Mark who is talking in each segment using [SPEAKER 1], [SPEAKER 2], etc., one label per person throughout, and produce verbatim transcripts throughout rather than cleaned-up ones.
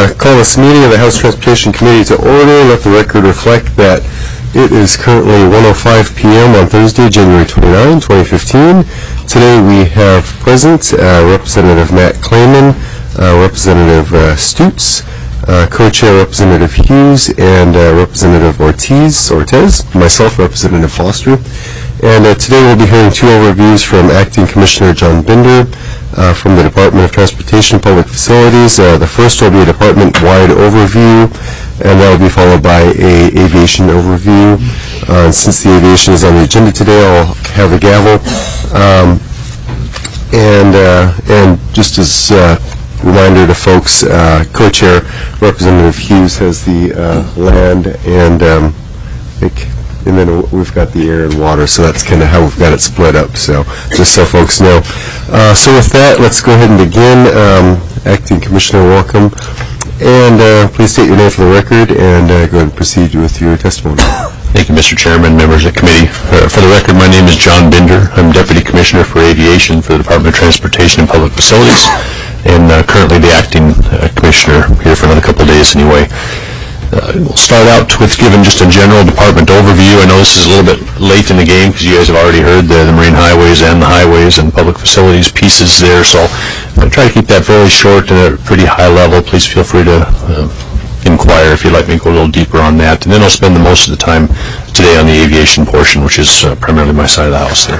[SPEAKER 1] uh, call this meeting of the House Transportation Committee to order. Let the record reflect that it is currently one oh five p m on Thursday, January twenty-ninth, twenty fifteen. Today we have present uh, Representative Matt Clayman, uh, Representative uh, Stutes, uh, Co-Chair Representative Hughes, and uh, Representative Ortiz, Ortez, myself, Representative Foster. And uh, today we'll be hearing two overviews from Acting Commissioner John Binder uh, from the Department of Transportation and Public Facilities. Uh, the first will be a department-wide overview, and that will be followed by a aviation overview. Uh, and since the aviation is on the agenda today, I'll have a gavel. Um, and uh, and just as a uh, reminder to folks, uh, Co-Chair Representative Hughes has the uh, land, and um, I think. And then we've got the air and water, so that's kind of how we've got it split up, so just so folks know. Uh, so with that, let's go ahead and begin. Um, Acting Commissioner, welcome. And uh, please state your name for the record, and uh, go ahead and proceed with your testimony.
[SPEAKER 2] Thank you, Mister Chairman, members of the committee. Uh, for the record, my name is John Binder. I'm Deputy Commissioner for Aviation for the Department of Transportation and Public Facilities, and uh, currently the Acting uh, Commissioner here for another couple of days anyway. Uh, we'll start out with giving just a general department overview. I know this is a little bit late in the game because you guys have already heard the, the marine highways and the highways and public facilities pieces there, so I'm going to try to keep that fairly short and at a pretty high level. Please feel free to uh, inquire if you'd like me to go a little deeper on that. And then I'll spend the most of the time today on the aviation portion, which is uh, primarily my side of the house there.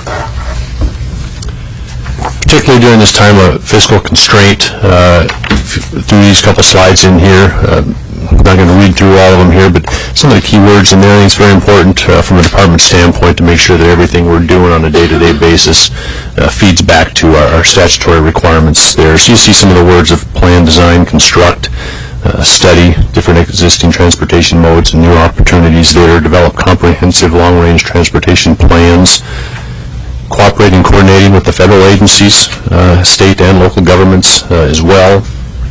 [SPEAKER 2] Particularly during this time of fiscal constraint, uh, through these couple slides in here, uh, I'm not going to read through all of them here, but some of the key words in there, I think it's very important uh, from a department standpoint to make sure that everything we're doing on a day-to-day basis uh, feeds back to our, our statutory requirements there. So you see some of the words of plan, design, construct, uh, study, different existing transportation modes and new opportunities there, develop comprehensive long-range transportation plans, cooperating and coordinating with the federal agencies, uh, state and local governments uh, as well.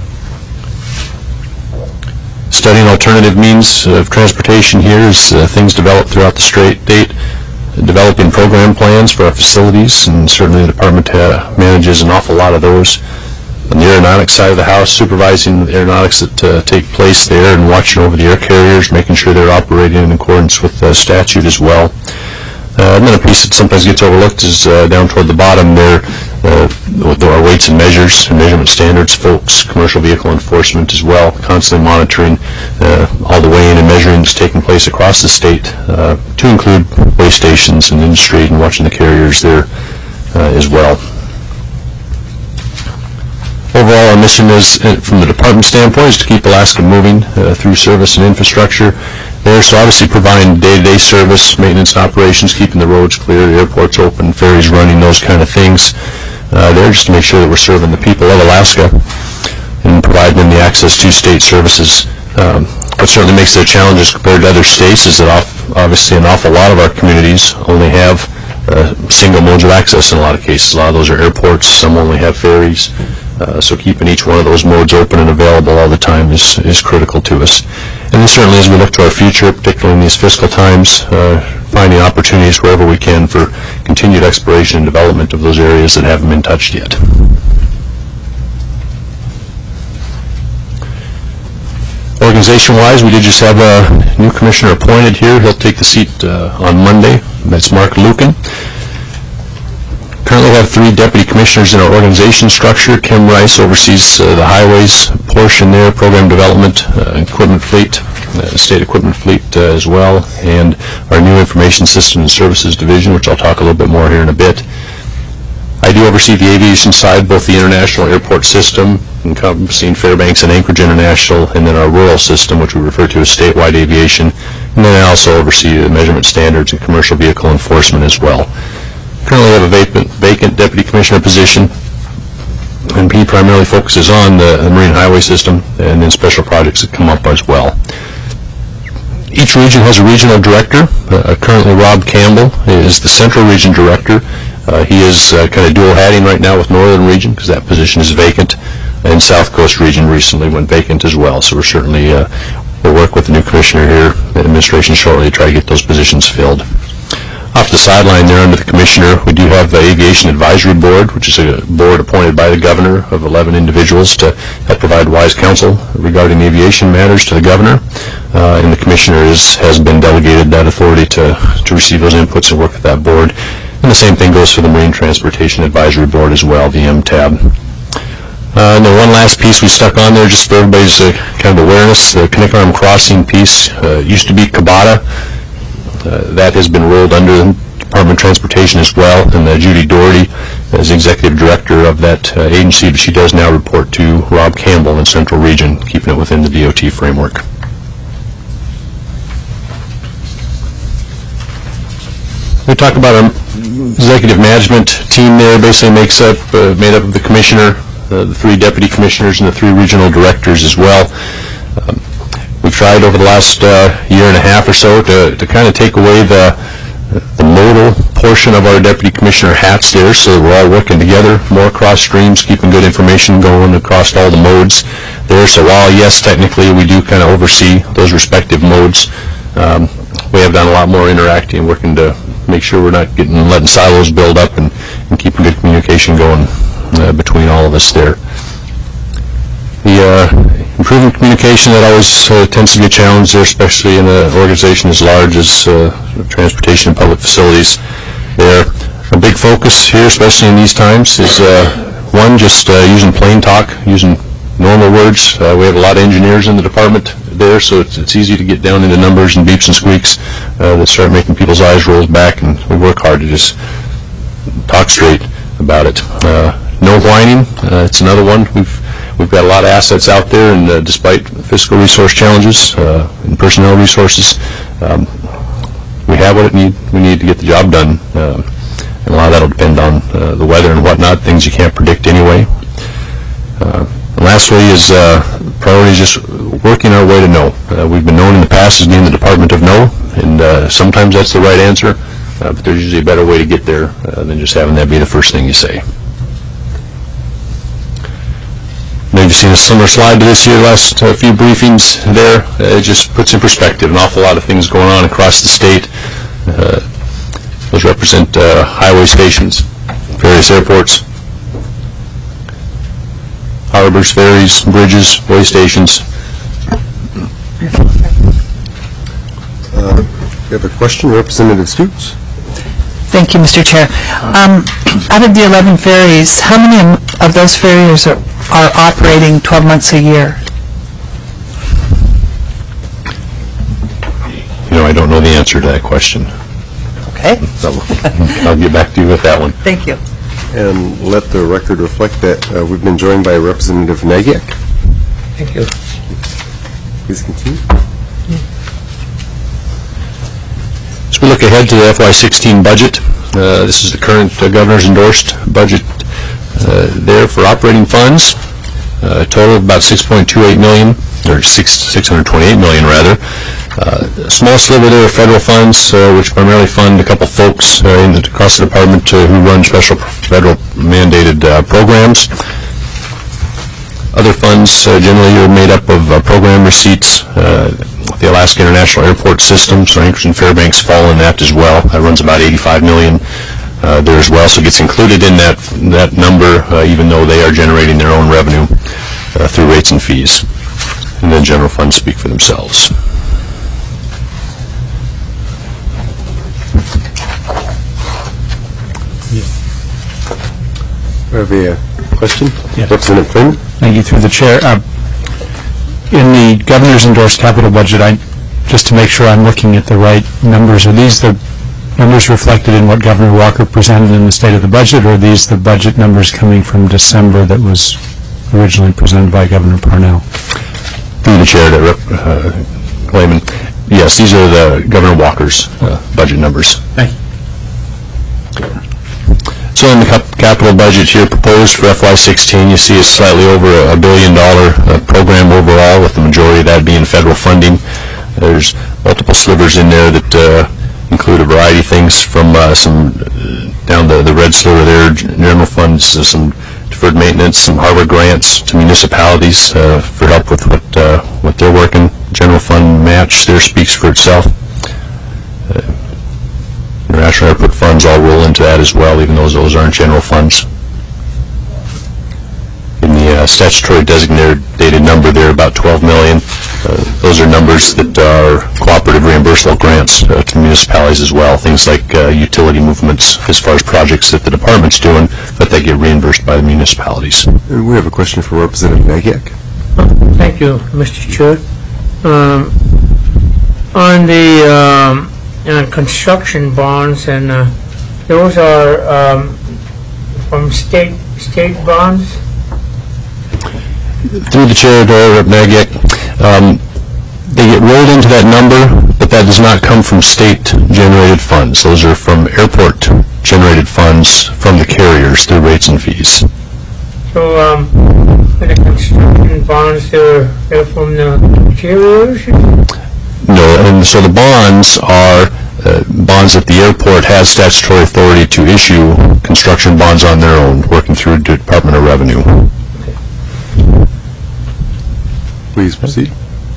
[SPEAKER 2] Studying alternative means of transportation here as uh, things develop throughout the state, developing program plans for our facilities, and certainly the department uh, manages an awful lot of those. On the aeronautics side of the house, supervising the aeronautics that uh, take place there and watching over the air carriers, making sure they're operating in accordance with uh, statute as well. Uh, and then a piece that sometimes gets overlooked is uh, down toward the bottom there, uh, with our weights and measures and measurement standards, folks, commercial vehicle enforcement as well, constantly monitoring uh, all the weighing and measuring that's taking place across the state, uh, to include weigh stations and industry, and watching the carriers there uh, as well. Overall, our mission is, uh, from the department standpoint, is to keep Alaska moving uh, through service and infrastructure there. So obviously providing day-to-day service, maintenance and operations, keeping the roads clear, the airports open, ferries running, those kind of things uh, there, just to make sure that we're serving the people of Alaska and providing them the access to state services. Um, what certainly makes it a challenge as compared to other states is that off, obviously an awful lot of our communities only have uh, single modes of access in a lot of cases. A lot of those are airports, some only have ferries. Uh, so keeping each one of those modes open and available all the time is, is critical to us. And then certainly as we look to our future, particularly in these fiscal times, uh, finding opportunities wherever we can for continued exploration and development of those areas that haven't been touched yet. Organization-wise, we did just have a new commissioner appointed here. He'll take the seat uh, on Monday. That's Mark Lucan. Currently have three deputy commissioners in our organization structure. Kim Rice oversees uh, the highways portion there, program development, uh, equipment fleet, uh, state equipment fleet uh, as well, and our new information system and services division, which I'll talk a little bit more here in a bit. I do oversee the aviation side, both the international airport system, encompassing Fairbanks and Anchorage International, and then our rural system, which we refer to as statewide aviation. And then I also oversee the measurement standards and commercial vehicle enforcement as well. Currently have a vacant, vacant deputy commissioner position, and he primarily focuses on the, the marine highway system and then special projects that come up as well. Each region has a regional director. Uh, currently Rob Campbell is the central region director. Uh, he is uh, kind of dual hatting right now with northern region because that position is vacant, and South Coast region recently went vacant as well. So we're certainly, uh, we'll work with the new commissioner here, the administration shortly, to try to get those positions filled. Off the sideline there under the Commissioner, we do have the Aviation Advisory Board, which is a board appointed by the Governor of eleven individuals to help provide wise counsel regarding aviation matters to the Governor. Uh, and the Commissioner is, has been delegated that authority to, to receive those inputs and work with that board. And the same thing goes for the Marine Transportation Advisory Board as well, the M T A B. Uh, and the one last piece we stuck on there just for everybody's uh, kind of awareness, the Knickerham Crossing piece uh, used to be Kabata. Uh, that has been rolled under the Department of Transportation as well, and uh, Judy Doherty is Executive Director of that uh, agency, but she does now report to Rob Campbell in Central Region, keeping it within the D O T framework. We talk about our executive management team there. Basically makes up, uh, made up of the Commissioner, uh, the three Deputy Commissioners, and the three Regional Directors as well. Um, We've tried over the last uh, year and a half or so to, to kind of take away the, the modal portion of our Deputy Commissioner hats there, so that we're all working together more across streams, keeping good information going across all the modes there. So while, yes, technically we do kind of oversee those respective modes, um, we have done a lot more interacting and working to make sure we're not getting letting silos build up and, and keeping good communication going uh, between all of us there. The uh, improving communication, that always uh, tends to be a challenge there, especially in an organization as large as uh, transportation and public facilities. There, a big focus here, especially in these times, is uh, one, just uh, using plain talk, using normal words. Uh, we have a lot of engineers in the department there, so it's, it's easy to get down into numbers and beeps and squeaks uh, that start making people's eyes roll back, and we work hard to just talk straight about it. Uh, no whining, uh, it's another one. We've We've got a lot of assets out there, and uh, despite fiscal resource challenges uh, and personnel resources, um, we have what it need, we need to get the job done. Uh, and a lot of that will depend on uh, the weather and whatnot, things you can't predict anyway. Uh, and lastly is uh, priority is just working our way to no. Uh, we've been known in the past as being the Department of No, and uh, sometimes that's the right answer, uh, but there's usually a better way to get there uh, than just having that be the first thing you say. Maybe seen a similar slide to this here, last uh, few briefings there. Uh, it just puts in perspective an awful lot of things going on across the state. Uh, those represent uh, highway stations, various airports, harbors, ferries, bridges, way stations.
[SPEAKER 1] Uh, we have a question, Representative Stutes.
[SPEAKER 3] Thank you, Mister Chair. Um, out of the eleven ferries, how many of those ferries are, are operating twelve months a year?
[SPEAKER 2] You know, I don't know the answer to that question.
[SPEAKER 3] Okay.
[SPEAKER 2] So I'll get back to you with that one.
[SPEAKER 3] Thank you.
[SPEAKER 1] And let the record reflect that uh, we've been joined by Representative Nagyak.
[SPEAKER 3] Thank you.
[SPEAKER 1] Please continue.
[SPEAKER 2] As we look ahead to the F Y sixteen budget, uh, this is the current uh, governor's endorsed budget uh, there for operating funds, uh, a total of about six point two eight million dollars, or six, six hundred twenty-eight million dollars rather. Uh, a small sliver there of federal funds, uh, which primarily fund a couple folks uh, in the, across the department uh, who run special federal mandated uh, programs. Other funds uh, generally are made up of uh, program receipts. Uh, the Alaska International Airport System, so Anchorage and Fairbanks fall in that as well. That runs about eighty-five million dollars uh, there as well, so it gets included in that that number, uh, even though they are generating their own revenue uh, through rates and fees. And then general funds speak for themselves.
[SPEAKER 1] We have a uh, question.
[SPEAKER 4] Yeah.
[SPEAKER 1] Representative Clayman.
[SPEAKER 4] Thank you, through the chair. Uh, in the governor's endorsed capital budget, I, just to make sure I'm looking at the right numbers, are these the numbers reflected in what Governor Walker presented in the State of the Budget, or are these the budget numbers coming from December that was originally presented by Governor Parnell?
[SPEAKER 2] Through the chair to Rep uh, Clayman. Yes, these are the Governor Walker's uh, budget numbers.
[SPEAKER 4] Thank you.
[SPEAKER 2] So in the cap capital budget here proposed for F Y sixteen, you see a slightly over a billion dollar uh, program overall, with the majority of that being federal funding. There's multiple slivers in there that uh, include a variety of things, from uh, some uh, down the, the red sliver there, general funds, uh, some deferred maintenance, some harbor grants to municipalities uh, for help with what, uh, what they're working. General fund match there speaks for itself. Uh, International Airport funds all roll into that as well, even though those aren't general funds. In the uh, statutory designated number there, about twelve million dollars, uh, those are numbers that are cooperative reimbursable grants uh, to municipalities as well, things like uh, utility movements as far as projects that the department's doing, but they get reimbursed by the municipalities.
[SPEAKER 1] And we have a question for Representative Nagyak.
[SPEAKER 5] Thank you, Mister Chair. Um, on the um, uh, construction bonds, and uh, those are um, from state state bonds.
[SPEAKER 2] Through the chair, Representative Nagyak, um, they get rolled into that number, but that does not come from state-generated funds. Those are from airport-generated funds from the carriers through rates and fees.
[SPEAKER 5] So, um, for the construction bonds, they're, they're from the carriers?
[SPEAKER 2] No, and so the bonds are uh, bonds that the airport has statutory authority to issue construction bonds on their own, working through the Department of Revenue.
[SPEAKER 1] Please proceed.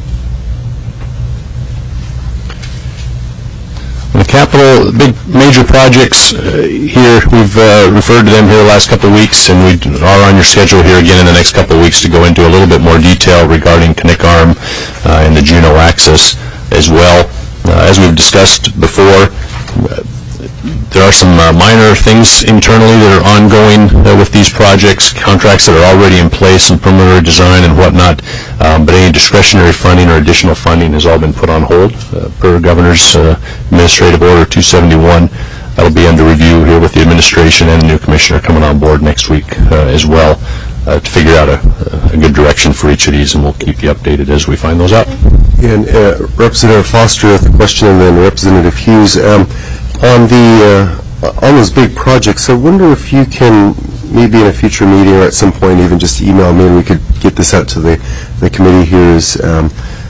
[SPEAKER 2] The capital, big major projects uh, here, we've uh, referred to them here the last couple of weeks, and we are on your schedule here again in the next couple of weeks to go into a little bit more detail regarding Knickarm uh, and the Juneau Access as well. Uh, as we've discussed before, uh, there are some uh, minor things internally that are ongoing uh, with these projects, contracts that are already in place, some preliminary design and whatnot, um, but any discretionary funding or additional funding has all been put on hold uh, per Governor's uh, Administrative Order two seventy-one. That'll be under review here with the administration and the new commissioner coming on board next week uh, as well uh, to figure out a, a good direction for each of these, and we'll keep you updated as we find those out.
[SPEAKER 1] And uh, Representative Foster with a question, and then Representative Hughes. Um, On the uh, on those big projects, I wonder if you can, maybe in a future meeting or at some point, even just email me, and we could get this out to the the committee here. Is um,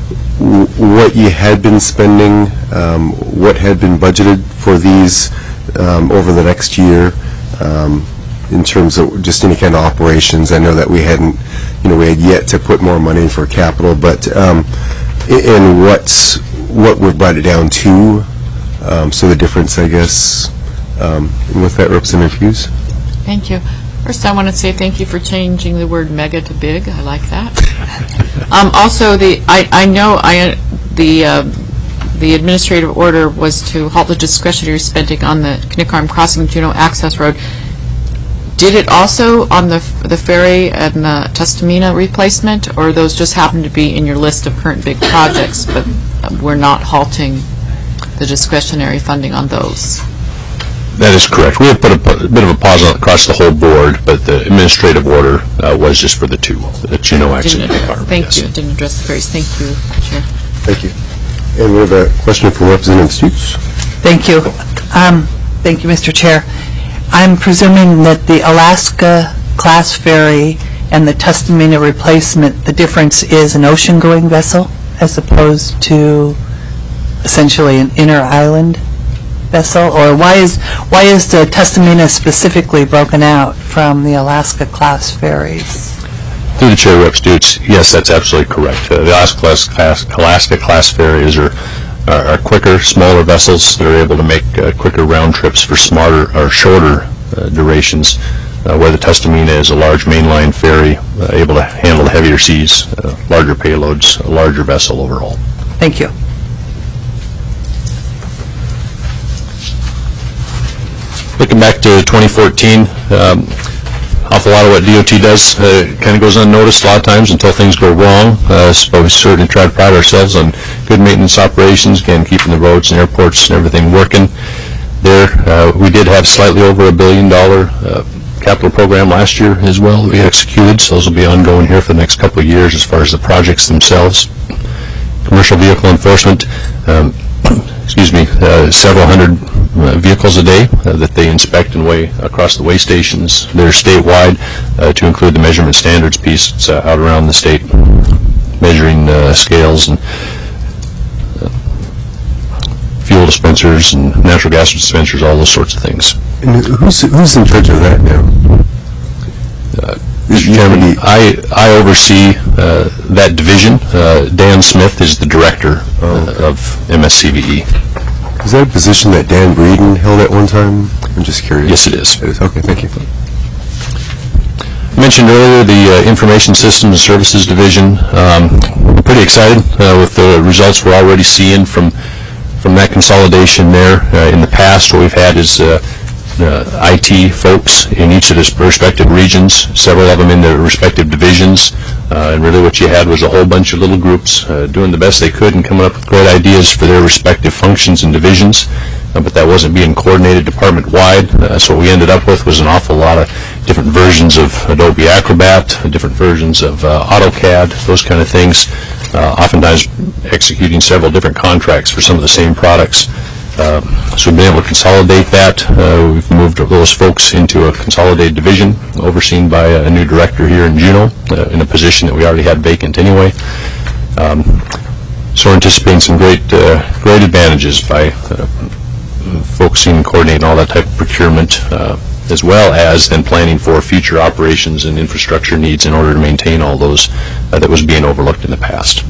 [SPEAKER 1] w what you had been spending, um, what had been budgeted for these um, over the next year, um, in terms of just any kind of operations. I know that we hadn't, you know, we had yet to put more money in for capital, but um, and what's what we've brought it down to. Um, so the difference, I guess, um, with that, Representative Hughes.
[SPEAKER 6] Thank you. First, I want to say thank you for changing the word mega to big. I like that. um, also, the I, I know I the uh, the administrative order was to halt the discretionary spending on the Knickarm Crossing Juneau Access Road. Did it also on the the ferry and the Tustamina replacement, or those just happen to be in your list of current big projects, but we're not halting the discretionary funding on those?
[SPEAKER 2] That is correct. We have put a, a bit of a pause on across the whole board, but the administrative order uh, was just for the two, the Juneau Access.
[SPEAKER 6] Thank
[SPEAKER 2] yes.
[SPEAKER 6] you. It didn't address the ferries. Thank you, Chair.
[SPEAKER 1] Thank you. And we have a question from Representative Stutes.
[SPEAKER 3] Thank you. Um, thank you, Mister Chair. I'm presuming that the Alaska class ferry and the Tustamina replacement, the difference is an ocean-going vessel as opposed to essentially an inner island vessel, or why is why is the Tustamina specifically broken out from the Alaska class ferries?
[SPEAKER 2] Through the chair, Representative Stutes, yes, that's absolutely correct. Uh, the Alaska class, class, Alaska class ferries are, are are quicker, smaller vessels that are able to make uh, quicker round trips for smarter or shorter uh, durations, uh, where the Tustamina is a large mainline ferry uh, able to handle heavier seas, uh, larger payloads, a larger vessel overall.
[SPEAKER 3] Thank you.
[SPEAKER 2] Looking back to twenty fourteen, um, awful lot of what D O T does uh, kind of goes unnoticed a lot of times until things go wrong, uh, but we certainly try to pride ourselves on good maintenance operations, again, keeping the roads and airports and everything working there. Uh, we did have slightly over a billion dollar uh, capital program last year as well that we executed, so those will be ongoing here for the next couple of years as far as the projects themselves. Commercial vehicle enforcement, um, excuse me, uh, several hundred uh, vehicles a day uh, that they inspect and weigh across the weigh stations. They're statewide, uh, to include the measurement standards piece. It's uh, out around the state, measuring uh, scales and uh, fuel dispensers and natural gas dispensers, all those sorts of things.
[SPEAKER 1] And who's who's in charge of that now?
[SPEAKER 2] Uh, Mister Chairman, I, I oversee uh, that division. Uh, Dan Smith is the director uh, of M S C V E.
[SPEAKER 1] Is that a position that Dan Breeden held at one time? I'm just curious.
[SPEAKER 2] Yes, it is.
[SPEAKER 1] It is. Okay, thank you.
[SPEAKER 2] I mentioned earlier the uh, Information Systems and Services Division. Um, we're pretty excited uh, with the results we're already seeing from from that consolidation there. Uh, in the past, what we've had is uh, uh, I T folks in each of the respective regions, several of them in their respective divisions, uh, and really what you had was a whole bunch of little groups uh, doing the best they could and coming up with great ideas for their respective functions and divisions. Uh, but that wasn't being coordinated department-wide. Uh, so what we ended up with was an awful lot of different versions of Adobe Acrobat, different versions of uh, AutoCAD, those kind of things, uh, oftentimes executing several different contracts for some of the same products. Uh, so we've been able to consolidate that. Uh, we've moved those folks into a consolidated division overseen by a new director here in Juneau uh, in a position that we already had vacant anyway. Um, so we're anticipating some great, uh, great advantages by uh, focusing and coordinating all that type of procurement, uh, as well as then planning for future operations and infrastructure needs in order to maintain all those uh, that was being overlooked in the past.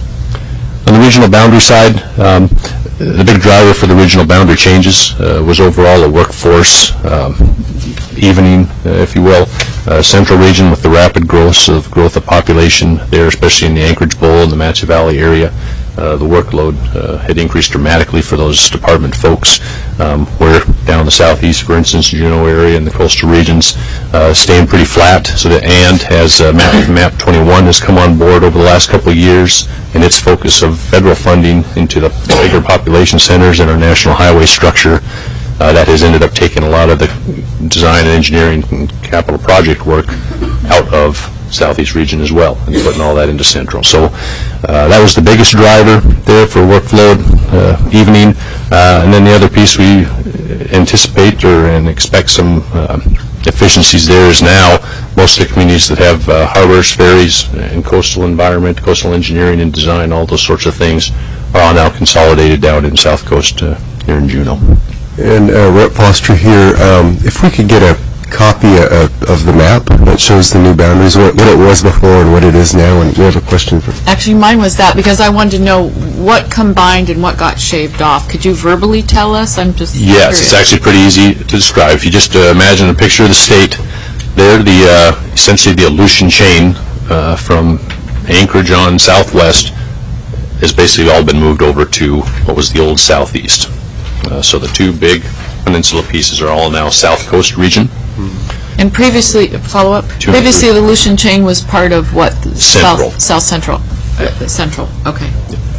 [SPEAKER 2] On the regional boundary side, um, the big driver for the regional boundary changes uh, was overall a workforce um, evening, uh, if you will. Uh, central region with the rapid growth of growth of population there, especially in the Anchorage Bowl and the Matcha Valley area. Uh, the workload uh, had increased dramatically for those department folks. Um, we're down in the southeast, for instance, Juneau area and the coastal regions, uh, staying pretty flat. So the AND has uh, map, map twenty-one has come on board over the last couple of years, and its focus of federal funding into the bigger population centers and our national highway structure. Uh, that has ended up taking a lot of the design and engineering and capital project work out of southeast region as well, and putting all that into central. So uh, that was the biggest driver there for workload uh, evening. Uh, and then the other piece we anticipate or and expect some uh, efficiencies there is now most of the communities that have uh, harbors, ferries, and coastal environment, coastal engineering and design, all those sorts of things are all now consolidated down in South Coast uh, here in Juneau.
[SPEAKER 1] And uh, Rep Foster here, um, if we could get a copy uh, of the map that shows the new boundaries, what, what it was before and what it is now, and we have a question for...
[SPEAKER 6] Actually, mine was that, because I wanted to know what combined and what got shaved off. Could you verbally tell us? I'm just
[SPEAKER 2] Yes,
[SPEAKER 6] curious.
[SPEAKER 2] It's actually pretty easy to describe. If you just uh, imagine a picture of the state, there, the uh, essentially the Aleutian chain uh, from Anchorage on southwest has basically all been moved over to what was the old southeast. Uh, so the two big peninsula pieces are all now South Coast region.
[SPEAKER 6] And previously, follow up,
[SPEAKER 2] Two
[SPEAKER 6] previously the Aleutian chain was part of what?
[SPEAKER 2] Central.
[SPEAKER 6] South, South Central. Uh, Central, okay.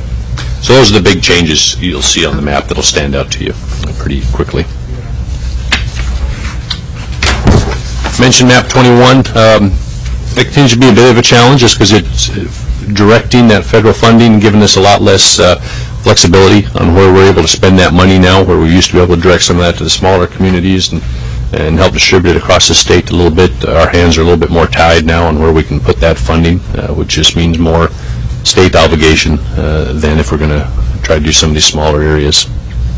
[SPEAKER 2] So those are the big changes you'll see on the map that'll stand out to you pretty quickly. Mentioned map twenty-one. Um, that continues to be a bit of a challenge just because it's directing that federal funding and giving us a lot less uh, flexibility on where we're able to spend that money now, where we used to be able to direct some of that to the smaller communities and, and help distribute it across the state a little bit. Our hands are a little bit more tied now on where we can put that funding, uh, which just means more state obligation uh, than if we're going to try to do some of these smaller areas.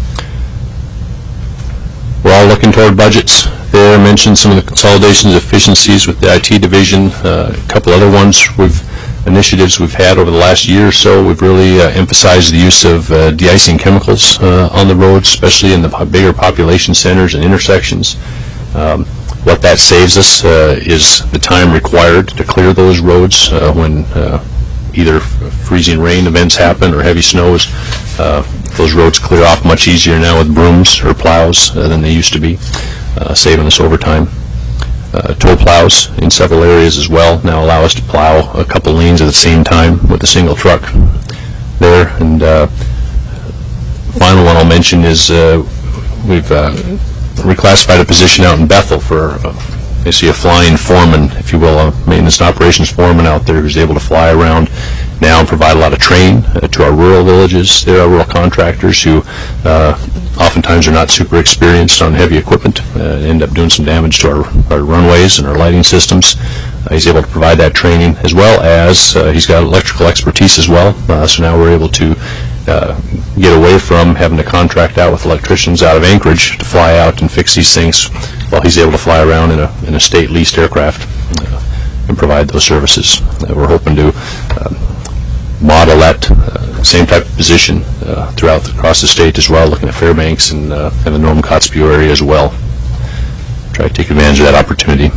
[SPEAKER 2] We're all looking toward budgets. There, I mentioned some of the consolidations, efficiencies with the I T division, uh, a couple other ones we've initiatives we've had over the last year or so. We've really uh, emphasized the use of uh, de-icing chemicals uh, on the roads, especially in the po bigger population centers and intersections. Um, what that saves us uh, is the time required to clear those roads uh, when uh, either freezing rain events happen or heavy snows. Uh, those roads clear off much easier now with brooms or plows uh, than they used to be, uh, saving us overtime. Uh, tow plows in several areas as well now allow us to plow a couple lanes at the same time with a single truck there. And uh, final one I'll mention is uh, we've uh, reclassified a position out in Bethel for uh, basically a flying foreman, if you will, a maintenance and operations foreman out there who's able to fly around now and provide a lot of training uh, to our rural villages. There are rural contractors who uh, oftentimes are not super experienced on heavy equipment, uh, end up doing some damage to our, our runways and our lighting systems. Uh, he's able to provide that training, as well as uh, he's got electrical expertise as well. Uh, so now we're able to uh, get away from having to contract out with electricians out of Anchorage to fly out and fix these things while he's able to fly around in a, in a state leased aircraft uh, and provide those services. Uh, we're hoping to uh, model that uh, same type of position uh, throughout the, across the state as well, looking at Fairbanks and, uh, and the Norman Kotzebue area as well. Try to take advantage of that opportunity.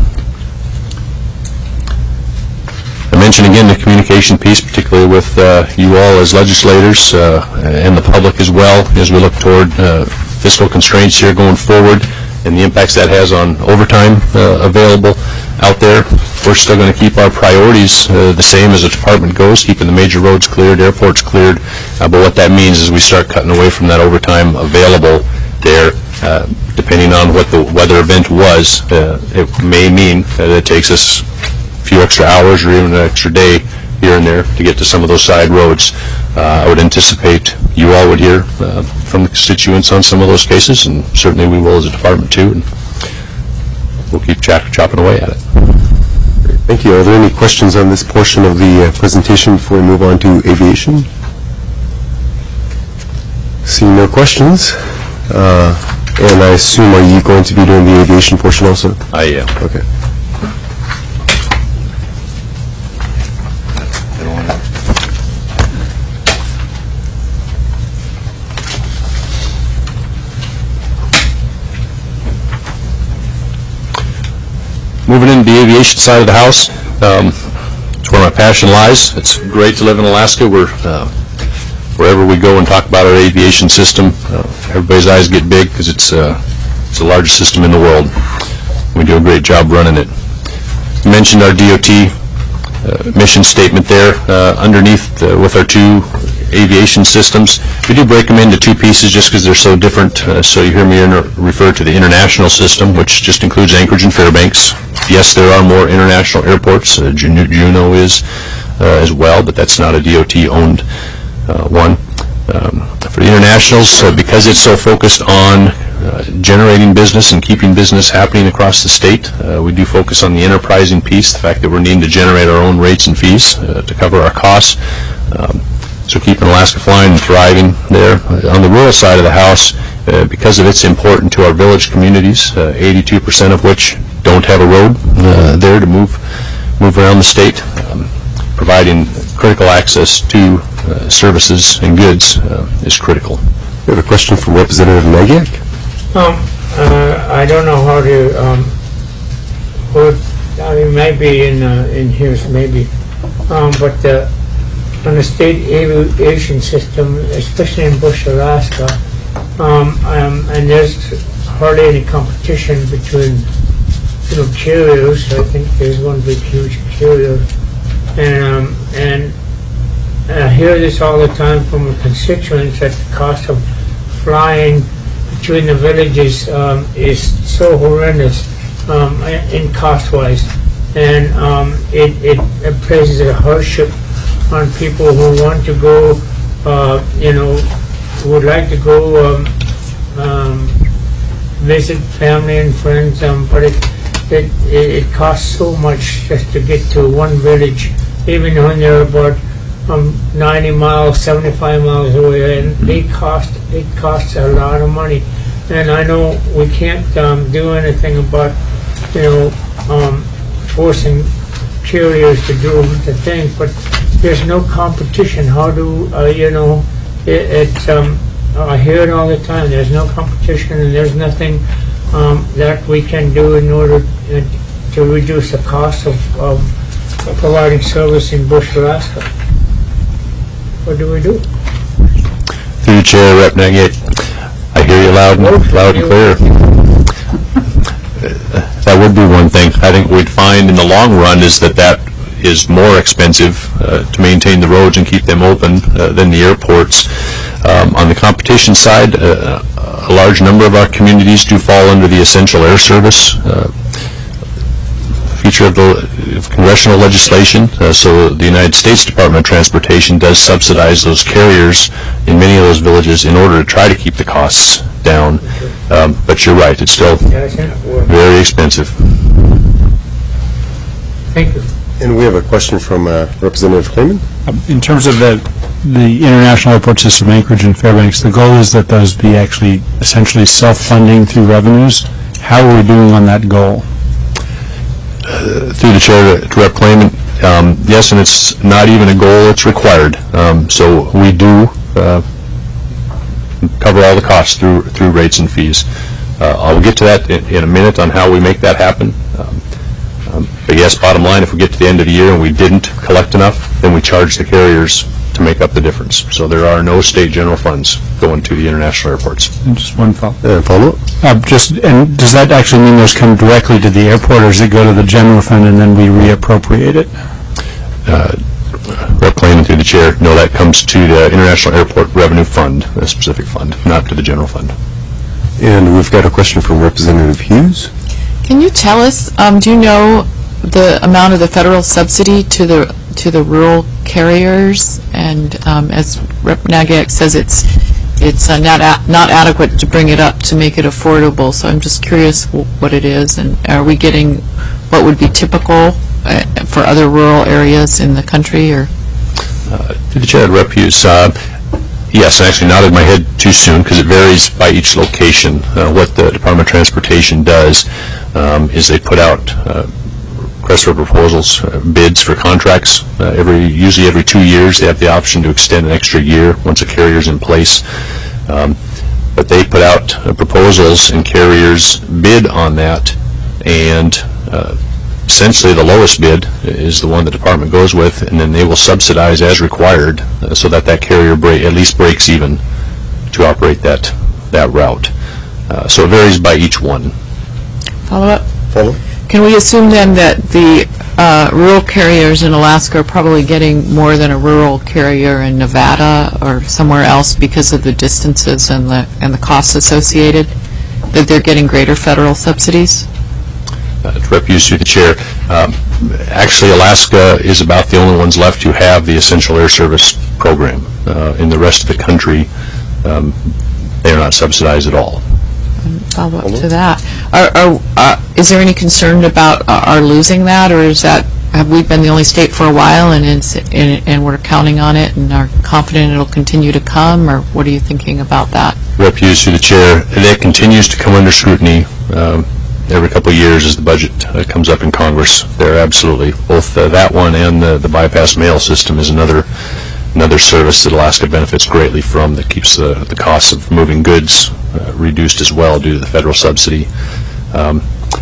[SPEAKER 2] I mentioned again the communication piece, particularly with uh, you all as legislators uh, and the public as well, as we look toward uh, fiscal constraints here going forward and the impacts that has on overtime uh, available out there. We're still going to keep our priorities uh, the same as the department goes, keeping the major roads cleared, airports cleared, uh, but what that means is we start cutting away from that overtime available there. Uh, depending on what the weather event was, uh, it may mean that it takes us a few extra hours or even an extra day here and there to get to some of those side roads. Uh, I would anticipate you all would hear uh, from the constituents on some of those cases, and certainly we will as a department too, and we'll keep chop chopping away at it.
[SPEAKER 1] Thank you. Are there any questions on this portion of the uh, presentation before we move on to aviation? Seeing no questions, uh, and I assume, are you going to be doing the aviation portion also?
[SPEAKER 2] I am.
[SPEAKER 1] Okay.
[SPEAKER 2] Moving into the aviation side of the house, um, it's where my passion lies. It's great to live in Alaska. We're uh, wherever we go and talk about our aviation system, uh, everybody's eyes get big because it's uh, it's the largest system in the world. We do a great job running it. You mentioned our D O T uh, mission statement there uh, underneath uh, with our two aviation systems. We do break them into two pieces just because they're so different. Uh, so you hear me inter refer to the international system, which just includes Anchorage and Fairbanks. Yes, there are more international airports. Uh, Juneau, Juneau is uh, as well, but that's not a D O T-owned uh, one. Um, for the internationals, uh, because it's so focused on uh, generating business and keeping business happening across the state, uh, we do focus on the enterprising piece, the fact that we're needing to generate our own rates and fees uh, to cover our costs. Um, so keeping Alaska flying and thriving there. On the rural side of the house, uh, because of its important to our village communities, uh, eighty-two percent of which don't have a road uh, there to move move around the state, um, providing critical access to uh, services and goods uh, is critical.
[SPEAKER 1] We have a question from Representative Magiak.
[SPEAKER 5] Um, uh, I don't know how to, um, put, I mean, maybe in, uh, in here, maybe, um, but, uh, on the state aviation system, especially in Bush, Alaska, um, um, and there's hardly any competition between, you know, carriers. I think there's one big, huge carrier, and um, and I hear this all the time from the constituents that the cost of flying between the villages um, is so horrendous um, in cost-wise, and um, it, it, it places a hardship on people who want to go, uh, you know, would like to go um, um, visit family and friends, um, but it, it, it costs so much just to get to one village, even when they're about um, ninety miles, seventy-five miles away, and they cost, it costs a lot of money. And I know we can't um, do anything about, you know, um, forcing carriers to do the thing, but there's no competition. How do, uh, you know, it, it um, I hear it all the time, there's no competition and there's nothing um, that we can do in order uh, to reduce the cost of, of providing service in Bush, Alaska. What do we do?
[SPEAKER 2] Through the chair, Rep Nugget, I hear you loud and, loud and clear. That would be one thing. I think we'd find in the long run is that that is more expensive uh, to maintain the roads and keep them open uh, than the airports. Um, on the competition side, uh, a large number of our communities do fall under the Essential Air Service uh, feature of, the, of congressional legislation. Uh, so the United States Department of Transportation does subsidize those carriers in many of those villages in order to try to keep the costs down. Um, but you're right, it's still very expensive.
[SPEAKER 5] Thank you.
[SPEAKER 1] And we have a question from uh, Representative Clayman.
[SPEAKER 4] Um, in terms of the the international airport system, Anchorage and Fairbanks, the goal is that those be actually essentially self-funding through revenues. How are we doing on that goal?
[SPEAKER 2] Uh, through the chair to, to Rep Clayman, Um, yes, and it's not even a goal, it's required. Um, so we do uh, cover all the costs through through rates and fees. Uh, I'll get to that in, in a minute on how we make that happen. Um, um, but yes, bottom line, if we get to the end of the year and we didn't collect enough, then we charge the carriers to make up the difference. So there are no state general funds going to the international airports.
[SPEAKER 4] And just one follow.
[SPEAKER 1] Uh, follow-up?
[SPEAKER 4] Uh, just, and does that actually mean those come directly to the airport, or does it go to the general fund and then we reappropriate it?
[SPEAKER 2] Uh, Rep Klayman through the chair, no, that comes to the International Airport Revenue Fund, a specific fund, not to the general fund.
[SPEAKER 1] And we've got a question from Representative Hughes.
[SPEAKER 6] Can you tell us, um, do you know the amount of the federal subsidy to the to the rural carriers? And um, as Rep Nagiak says, it's it's uh, not a not adequate to bring it up to make it affordable. So I'm just curious w what it is, and are we getting what would be typical uh, for other rural areas in the country? Or
[SPEAKER 2] Uh, to the chair, Rep Hughes, uh, yes, I actually nodded my head too soon because it varies by each location. Uh, what the Department of Transportation does um, is they put out uh, requests for proposals, uh, bids for contracts. Uh, every usually every two years they have the option to extend an extra year once a carrier's in place. Um, but they put out uh, proposals and carriers bid on that, and uh, essentially the lowest bid is the one the department goes with, and then they will subsidize as required uh, so that that carrier break, at least breaks even to operate that that route. Uh, so it varies by each one.
[SPEAKER 6] follow up?
[SPEAKER 1] Follow.
[SPEAKER 6] Can we assume then that the uh, rural carriers in Alaska are probably getting more than a rural carrier in Nevada or somewhere else because of the distances and the and the costs associated? That they're getting greater federal subsidies?
[SPEAKER 2] Uh, to Rep Hughes through the chair, um, actually Alaska is about the only ones left who have the Essential Air Service program. Uh, in the rest of the country, um, they are not subsidized at all.
[SPEAKER 6] Follow up to that. Are, are, uh, is there any concern about uh, our losing that, or is that, have we been the only state for a while and, it's, and, and we're counting on it and are confident it'll continue to come, or what are you thinking about that?
[SPEAKER 2] Rep Hughes through the chair, that continues to come under scrutiny um, every couple of years as the budget uh, comes up in Congress. There, absolutely. Both uh, that one and the, the bypass mail system is another another service that Alaska benefits greatly from, that keeps the, the costs of moving goods uh, reduced as well due to the federal subsidy. Um,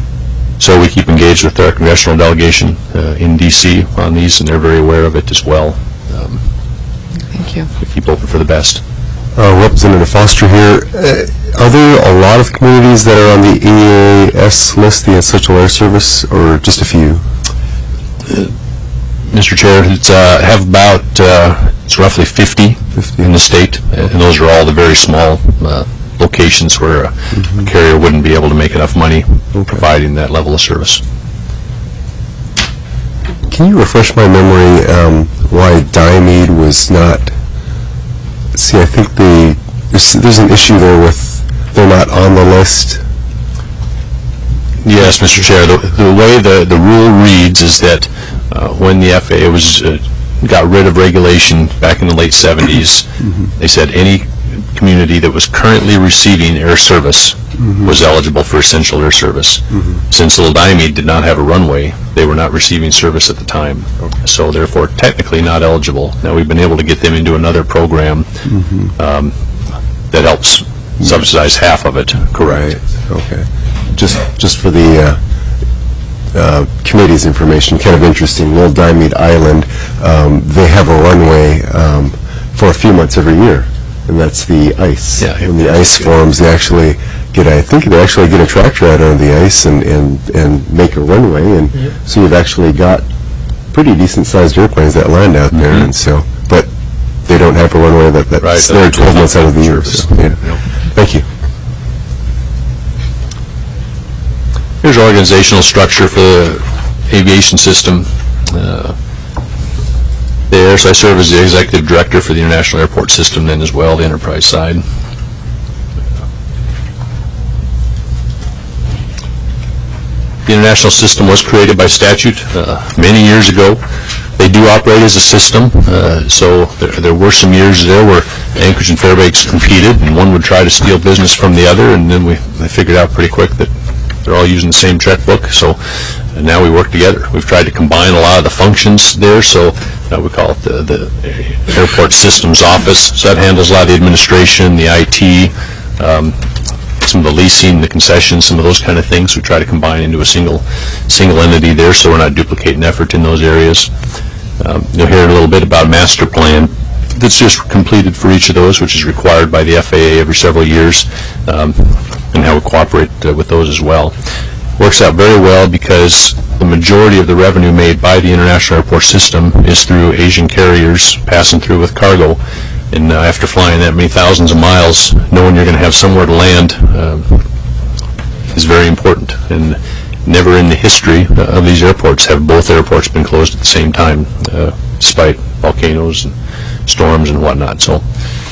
[SPEAKER 2] so we keep engaged with our congressional delegation uh, in D C on these, and they're very aware of it as well. Um,
[SPEAKER 6] Thank you.
[SPEAKER 2] we keep open for the best.
[SPEAKER 1] Uh, Representative Foster here. Uh, are there a lot of communities that are on the E A S list, the Essential Air Service, or just a few?
[SPEAKER 2] Mister Chair, it's uh, have about uh, it's roughly fifty, fifty in the state, and those are all the very small uh, locations where a mm-hmm. carrier wouldn't be able to make enough money okay. providing that level of service.
[SPEAKER 1] Can you refresh my memory um, why Diomede was not? See, I think the there's, there's an issue there with they're not on the list.
[SPEAKER 2] Yes, Mister Chair. The, the way the the rule reads is that uh, when the F A A was uh, got rid of regulation back in the late seventies, mm-hmm. they said any community that was currently receiving air service mm-hmm. was eligible for Essential Air Service. Mm-hmm. Since Little Diomede did not have a runway, they were not receiving service at the time, okay. so therefore technically not eligible. Now we've been able to get them into another program mm-hmm. um, that helps yeah. subsidize half of it. Correct.
[SPEAKER 1] Right. Okay. Just just for the uh, uh, committee's information, kind of interesting. Little Diomede Island, um, they have a runway um, for a few months every year. And that's the ice.
[SPEAKER 2] Yeah,
[SPEAKER 1] when the ice forms, they actually get, I think they actually get a tractor out on the ice and, and, and make a runway. And yeah. so you've actually got pretty decent-sized airplanes that land out there. Mm-hmm. And so, but they don't have a runway that, that's right, there twelve months out of the year. So, yeah. Yep. Thank you.
[SPEAKER 2] Here's our organizational structure for the aviation system. Uh, There, so I serve as the executive director for the International Airport System then as well, the enterprise side. The international system was created by statute uh, many years ago. They do operate as a system, uh, so there, there were some years there where Anchorage and Fairbanks competed, and one would try to steal business from the other, and then we, we figured out pretty quick that they're all using the same checkbook, so uh, now we work together. We've tried to combine a lot of the functions there, so uh, we call it the, the Airport Systems Office. So that handles a lot of the administration, the I T, um, some of the leasing, the concessions, some of those kind of things. We try to combine into a single single entity there, so we're not duplicating effort in those areas. Um, you'll hear a little bit about master plan that's just completed for each of those, which is required by the F A A every several years, um, and how we cooperate uh, with those as well. Works out very well because the majority of the revenue made by the international airport system is through Asian carriers passing through with cargo. And uh, after flying that many thousands of miles, knowing you're going to have somewhere to land uh, is very important. And never in the history uh, of these airports have both airports been closed at the same time, uh, despite volcanoes and storms and whatnot. So, uh,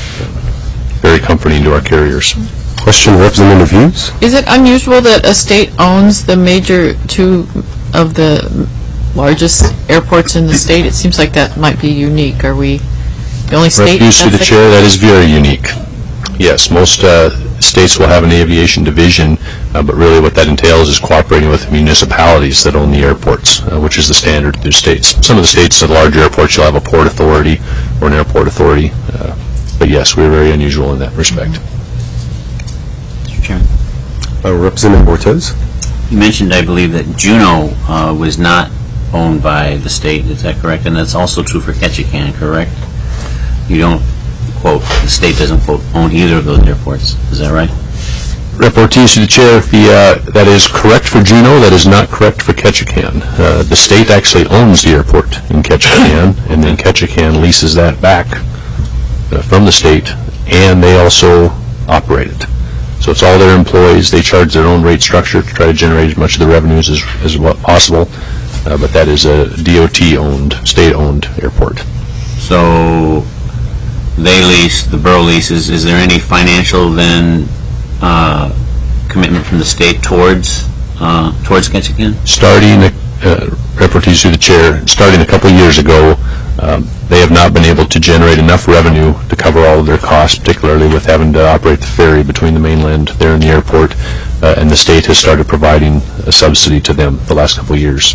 [SPEAKER 2] very comforting to our carriers.
[SPEAKER 1] Question, Representative Hughes?
[SPEAKER 6] Is it unusual that a state owns the major two of the largest airports in the state? It seems like that might be unique. Are we the only state?
[SPEAKER 2] Refuse to the chair, that is very unique. Yes, most uh, states will have an aviation division, uh, but really what that entails is cooperating with municipalities that own the airports, uh, which is the standard through states. Some of the states, the larger airports, you'll have a port authority or an airport authority. Uh, but yes, we're very unusual in that respect.
[SPEAKER 7] Mister Chairman.
[SPEAKER 1] Uh, Representative Ortiz?
[SPEAKER 7] You mentioned, I believe, that Juneau uh, was not owned by the state. Is that correct? And that's also true for Ketchikan, correct? You don't, quote, the state doesn't, quote, own either of those airports. Is that right?
[SPEAKER 2] Rep Ortiz to the chair, the, uh, that is correct for Juneau, that is not correct for Ketchikan. Uh, the state actually owns the airport in Ketchikan, and then Ketchikan leases that back uh, from the state, and they also operate it. So it's all their employees. They charge their own rate structure to try to generate as much of the revenues as, as possible, uh, but that is a D O T-owned, state-owned airport.
[SPEAKER 7] So they lease, the borough leases. Is there any financial then uh, commitment from the state towards uh, towards Ketchikan?
[SPEAKER 2] Starting, uh, Rep Ortiz through the chair, starting a couple of years ago, um, they have not been able to generate enough revenue to cover all of their costs, particularly with having to operate the ferry between the mainland there and the airport, uh, and the state has started providing a subsidy to them the last couple of years.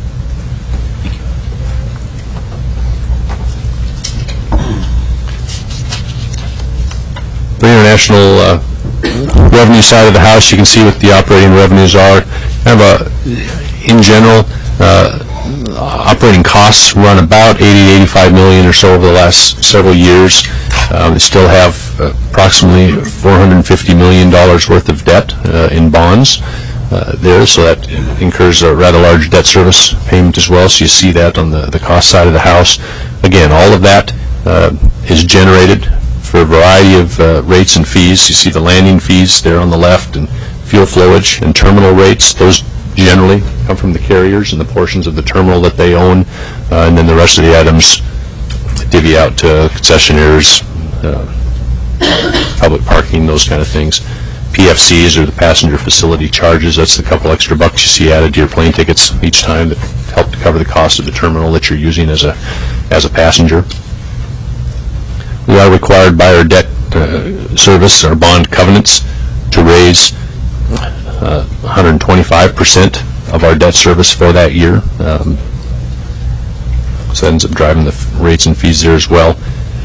[SPEAKER 2] The international uh, revenue side of the house, you can see what the operating revenues are. Kind of a, in general, uh, operating costs run about eighty to eighty-five million or so over the last several years. Um, they still have uh, approximately four hundred fifty million dollars worth of debt uh, in bonds uh, there, so that incurs a rather large debt service payment as well. So you see that on the, the cost side of the house. Again, all of that uh, is generated for a variety of uh, rates and fees. You see the landing fees there on the left, and fuel flowage and terminal rates. Those generally come from the carriers and the portions of the terminal that they own, uh, and then the rest of the items divvy out to concessionaires, uh, public parking, those kind of things. P F Cs are the passenger facility charges. That's the couple extra bucks you see added to your plane tickets each time that help to cover the cost of the terminal that you're using as a as a passenger. We are required by our debt uh, service, our bond covenants, to raise uh, one hundred twenty-five percent of our debt service for that year. Um, so that ends up driving the f rates and fees there as well.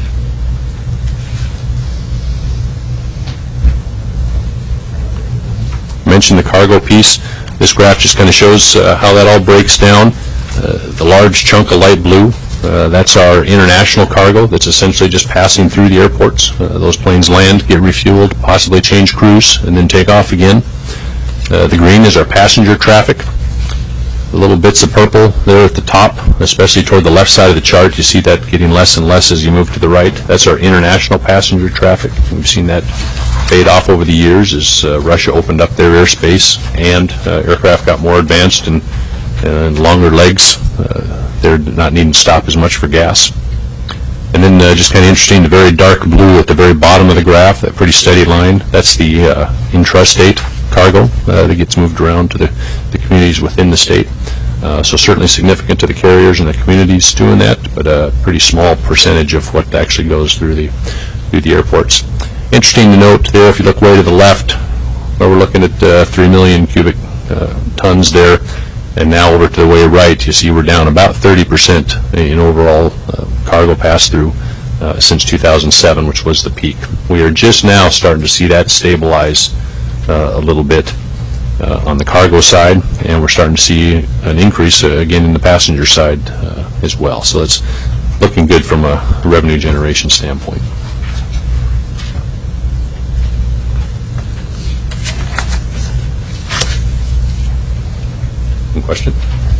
[SPEAKER 2] Mentioned the cargo piece. This graph just kind of shows uh, how that all breaks down. Uh, the large chunk of light blue, Uh, that's our international cargo that's essentially just passing through the airports. Uh, those planes land, get refueled, possibly change crews, and then take off again. Uh, the green is our passenger traffic. The little bits of purple there at the top, especially toward the left side of the chart, you see that getting less and less as you move to the right. That's our international passenger traffic. We've seen that fade off over the years as uh, Russia opened up their airspace and uh, aircraft got more advanced and, and longer legs. Uh, They're not needing to stop as much for gas. And then uh, just kind of interesting, the very dark blue at the very bottom of the graph, that pretty steady line, that's the uh, intrastate cargo uh, that gets moved around to the, the communities within the state. Uh, so certainly significant to the carriers and the communities doing that, but a pretty small percentage of what actually goes through the, through the airports. Interesting to note there, if you look way to the left, where we're looking at uh, three million cubic uh, tons there. And now over to the way right, you see we're down about thirty percent in overall uh, cargo pass-through uh, since two thousand seven, which was the peak. We are just now starting to see that stabilize uh, a little bit uh, on the cargo side, and we're starting to see an increase uh, again in the passenger side uh, as well. So it's looking good from a revenue generation standpoint. Question?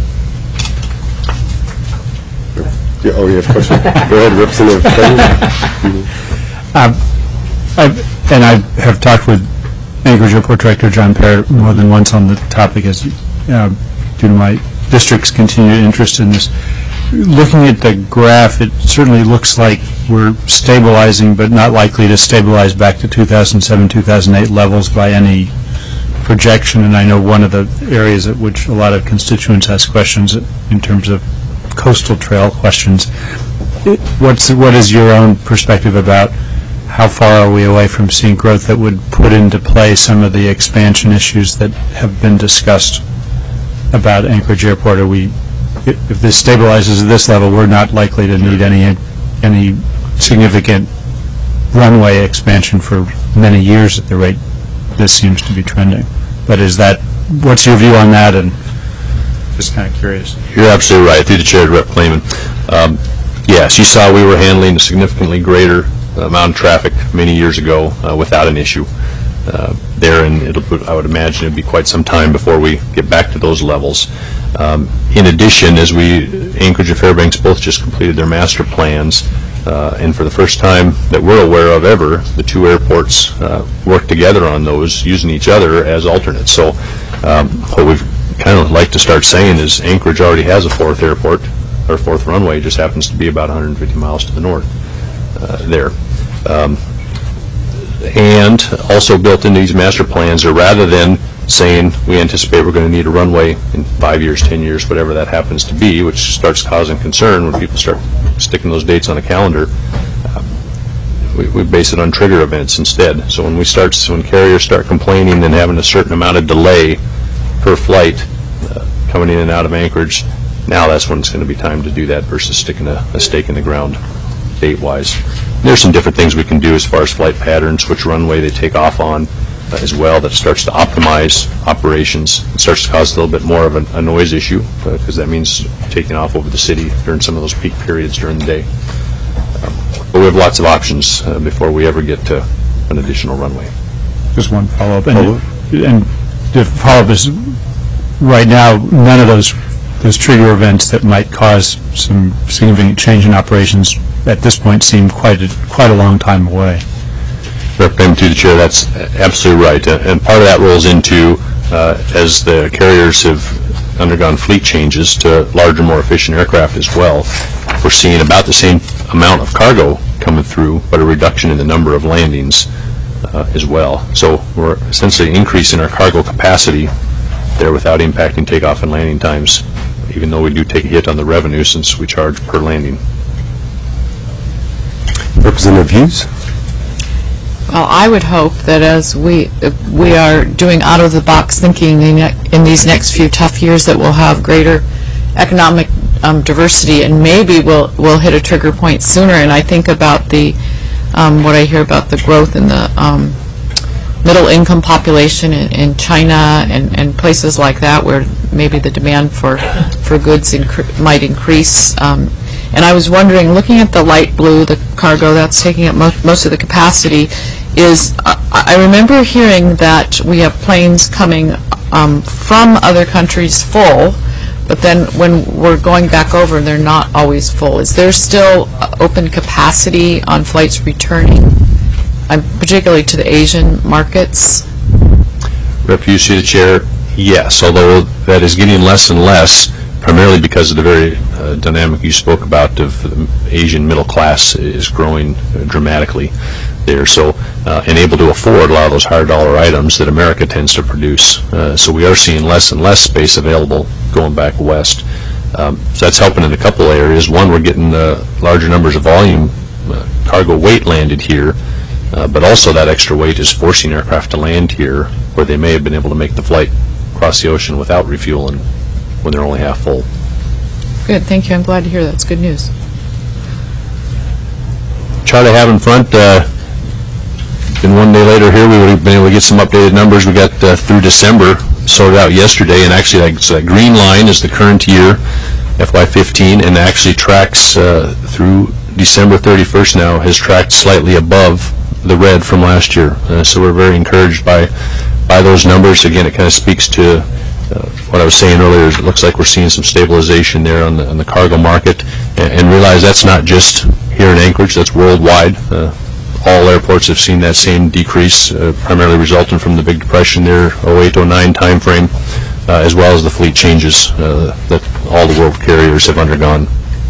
[SPEAKER 1] Yeah, oh, you have a question? Go ahead, Representative Kennedy.
[SPEAKER 4] Um, I've, and I have talked with Anchorage Airport Director John Parrott more than once on the topic, as uh, due to my district's continued interest in this. Looking at the graph, it certainly looks like we're stabilizing, but not likely to stabilize back to two thousand seven, two thousand eight levels by any projection. And I know one of the areas at which a lot of constituents ask questions in terms of coastal trail questions. What's what is your own perspective about how far are we away from seeing growth that would put into play some of the expansion issues that have been discussed about Anchorage Airport? Are we, if this stabilizes at this level, we're not likely to need any any significant runway expansion for many years at the rate this seems to be trending. But is that, what's your view on that? And just kind of curious.
[SPEAKER 2] You're absolutely right. Through the chair to Rep Clayman. Um, yes, you saw we were handling a significantly greater amount of traffic many years ago uh, without an issue uh, there, and it'll, I would imagine it'd be quite some time before we get back to those levels. Um, in addition, as we, Anchorage and Fairbanks both just completed their master plans, uh, and for the first time that we're aware of ever, the two airports uh, work together on those, using each other as alternates. So um, what we've kind of like to start saying is Anchorage already has a fourth airport, or fourth runway, just happens to be about one hundred fifty miles to the north uh, there. Um, and also built into these master plans are, rather than saying we anticipate we're going to need a runway in five years, ten years, whatever that happens to be, which starts causing concern when people start sticking those dates on a calendar, uh, we, we base it on trigger events instead. So when we start, when carriers start complaining and having a certain amount of delay per flight uh, coming in and out of Anchorage, now that's when it's going to be time to do that versus sticking a, a stake in the ground date-wise. There's some different things we can do as far as flight patterns, which runway they take off on uh, as well, that starts to optimize operations. It starts to cause a little bit more of a, a noise issue because uh, that means taking off over the city during some of those peak periods during the day. Um, but we have lots of options uh, before we ever get to an additional runway.
[SPEAKER 4] Just one follow-up. And, and the follow-up is, right now, none of those those trigger events that might cause some significant change in operations at this point seem quite a, quite a long time away.
[SPEAKER 2] Representative to the chair, that's absolutely right. And part of that rolls into, uh, as the carriers have undergone fleet changes to larger, more efficient aircraft as well, we're seeing about the same amount of cargo coming through, but a reduction in the number of landings uh, as well. So we're essentially increasing our cargo capacity there without impacting takeoff and landing times, even though we do take a hit on the revenue since we charge per landing.
[SPEAKER 1] Representative Hughes?
[SPEAKER 6] Well, I would hope that as we if we are doing out-of-the-box thinking in, in these next few tough years, that we'll have greater economic um, diversity, and maybe we'll we'll hit a trigger point sooner. And I think about the um, what I hear about the growth in the um, middle-income population in, in China and, and places like that, where maybe the demand for for goods incre might increase. Um, and I was wondering, looking at the light blue, the cargo that's taking up mo most of the capacity, is uh, I remember hearing that we have planes coming um, from other countries full, but then when we're going back over, they're not always full. Is there still uh, open capacity on flights returning, um, particularly to the Asian markets?
[SPEAKER 2] Rep Hughes, to the chair, yes, although that is getting less and less, primarily because of the very uh, dynamic you spoke about of the Asian middle class is growing uh, dramatically there, so uh, and able to afford a lot of those higher dollar items that America tends to produce. Uh, so we are seeing less and less space available going back west. Um, so that's helping in a couple areas. One, we're getting uh, larger numbers of volume uh, cargo weight landed here, uh, but also that extra weight is forcing aircraft to land here where they may have been able to make the flight across the ocean without refueling when they're only half full.
[SPEAKER 6] Good, thank you. I'm glad to hear that. It's good news.
[SPEAKER 2] Chart I have in front, uh, been one day later here, we would have been able to get some updated numbers. We got uh, through December sorted out yesterday, and actually that, so that green line is the current year, F Y fifteen, and actually tracks uh, through December thirty-first now, has tracked slightly above the red from last year. Uh, so we're very encouraged by by those numbers. Again, it kind of speaks to uh, what I was saying earlier. Is it looks like we're seeing some stabilization there on the, on the cargo market, and, and realize that's not just here in Anchorage, that's worldwide. Uh, all airports have seen that same decrease, uh, primarily resulting from the Big Depression there, oh eight oh nine timeframe, uh, as well as the fleet changes uh, that all the world carriers have undergone.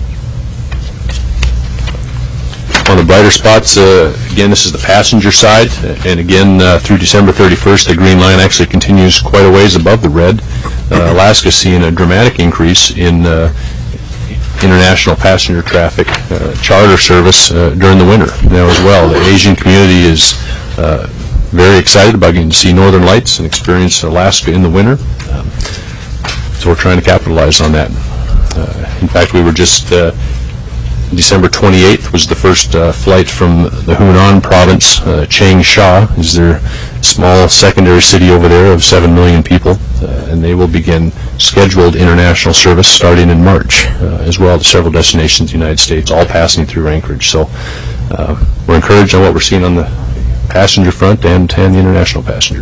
[SPEAKER 2] On the brighter spots, uh, again, this is the passenger side, and again, uh, through December thirty-first, the green line actually continues quite a ways above the red. Uh, Alaska's seeing a dramatic increase in uh, international passenger traffic, uh, charter service uh, during the winter now as well. The Asian community is uh, very excited about getting to see Northern Lights and experience Alaska in the winter, um, so we're trying to capitalize on that. Uh, in fact, we were just uh, December twenty-eighth was the first uh, flight from the Hunan province. uh, Changsha is their small secondary city over there of seven million people, uh, and they will begin scheduled international service starting in March, uh, as well as several destinations in the United States, all passing through Anchorage. So uh, we're encouraged on what we're seeing on the passenger front and, and the international passenger.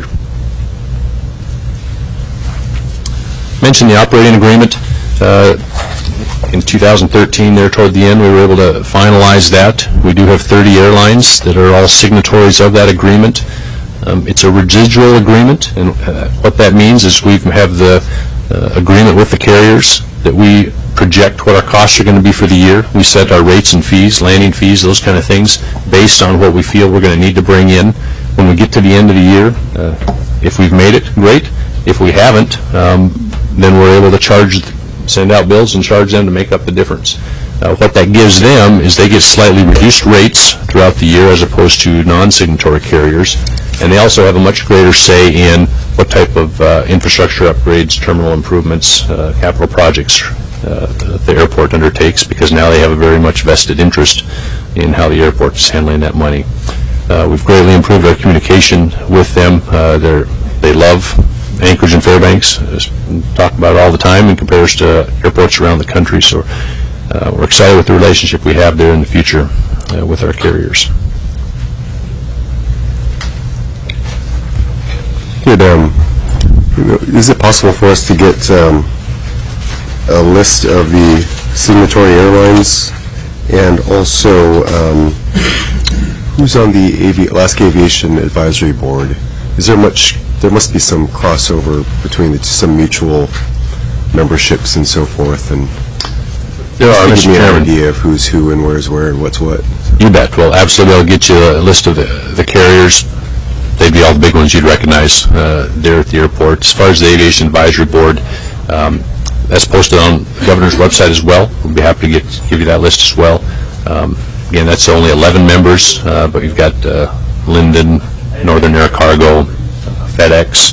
[SPEAKER 2] Mentioned the operating agreement. Uh, In two thousand thirteen, there toward the end, we were able to finalize that. We do have thirty airlines that are all signatories of that agreement. Um, it's a residual agreement, and uh, what that means is we have the uh, agreement with the carriers that we project what our costs are going to be for the year. We set our rates and fees, landing fees, those kind of things, based on what we feel we're going to need to bring in. When we get to the end of the year, uh, if we've made it, great. If we haven't, um, then we're able to charge send out bills and charge them to make up the difference. Uh, what that gives them is they get slightly reduced rates throughout the year as opposed to non-signatory carriers, and they also have a much greater say in what type of uh, infrastructure upgrades, terminal improvements, uh, capital projects uh, that the airport undertakes, because now they have a very much vested interest in how the airport is handling that money. Uh, we've greatly improved our communication with them. Uh, they're, they love Anchorage and Fairbanks, uh, talk about it all the time in comparison to airports around the country. So uh, we're excited with the relationship we have there in the future uh, with our carriers.
[SPEAKER 1] Good. Um, is it possible for us to get um, a list of the signatory airlines, and also um, who's on the Avi- Alaska Aviation Advisory Board? Is there much? There must be some crossover between the, some mutual memberships and so forth, and
[SPEAKER 2] There are,
[SPEAKER 1] give
[SPEAKER 2] Mister
[SPEAKER 1] me an
[SPEAKER 2] Chairman.
[SPEAKER 1] idea of who's who and where's where and what's what.
[SPEAKER 2] You bet. Well, absolutely. I'll get you a list of the, the carriers. They'd be all the big ones you'd recognize uh, there at the airport. As far as the Aviation Advisory Board, um, that's posted on the governor's website as well. We'll be happy to get, give you that list as well. Um, again, that's only eleven members, uh, but you've got uh, Linden, Northern Air Cargo, FedEx,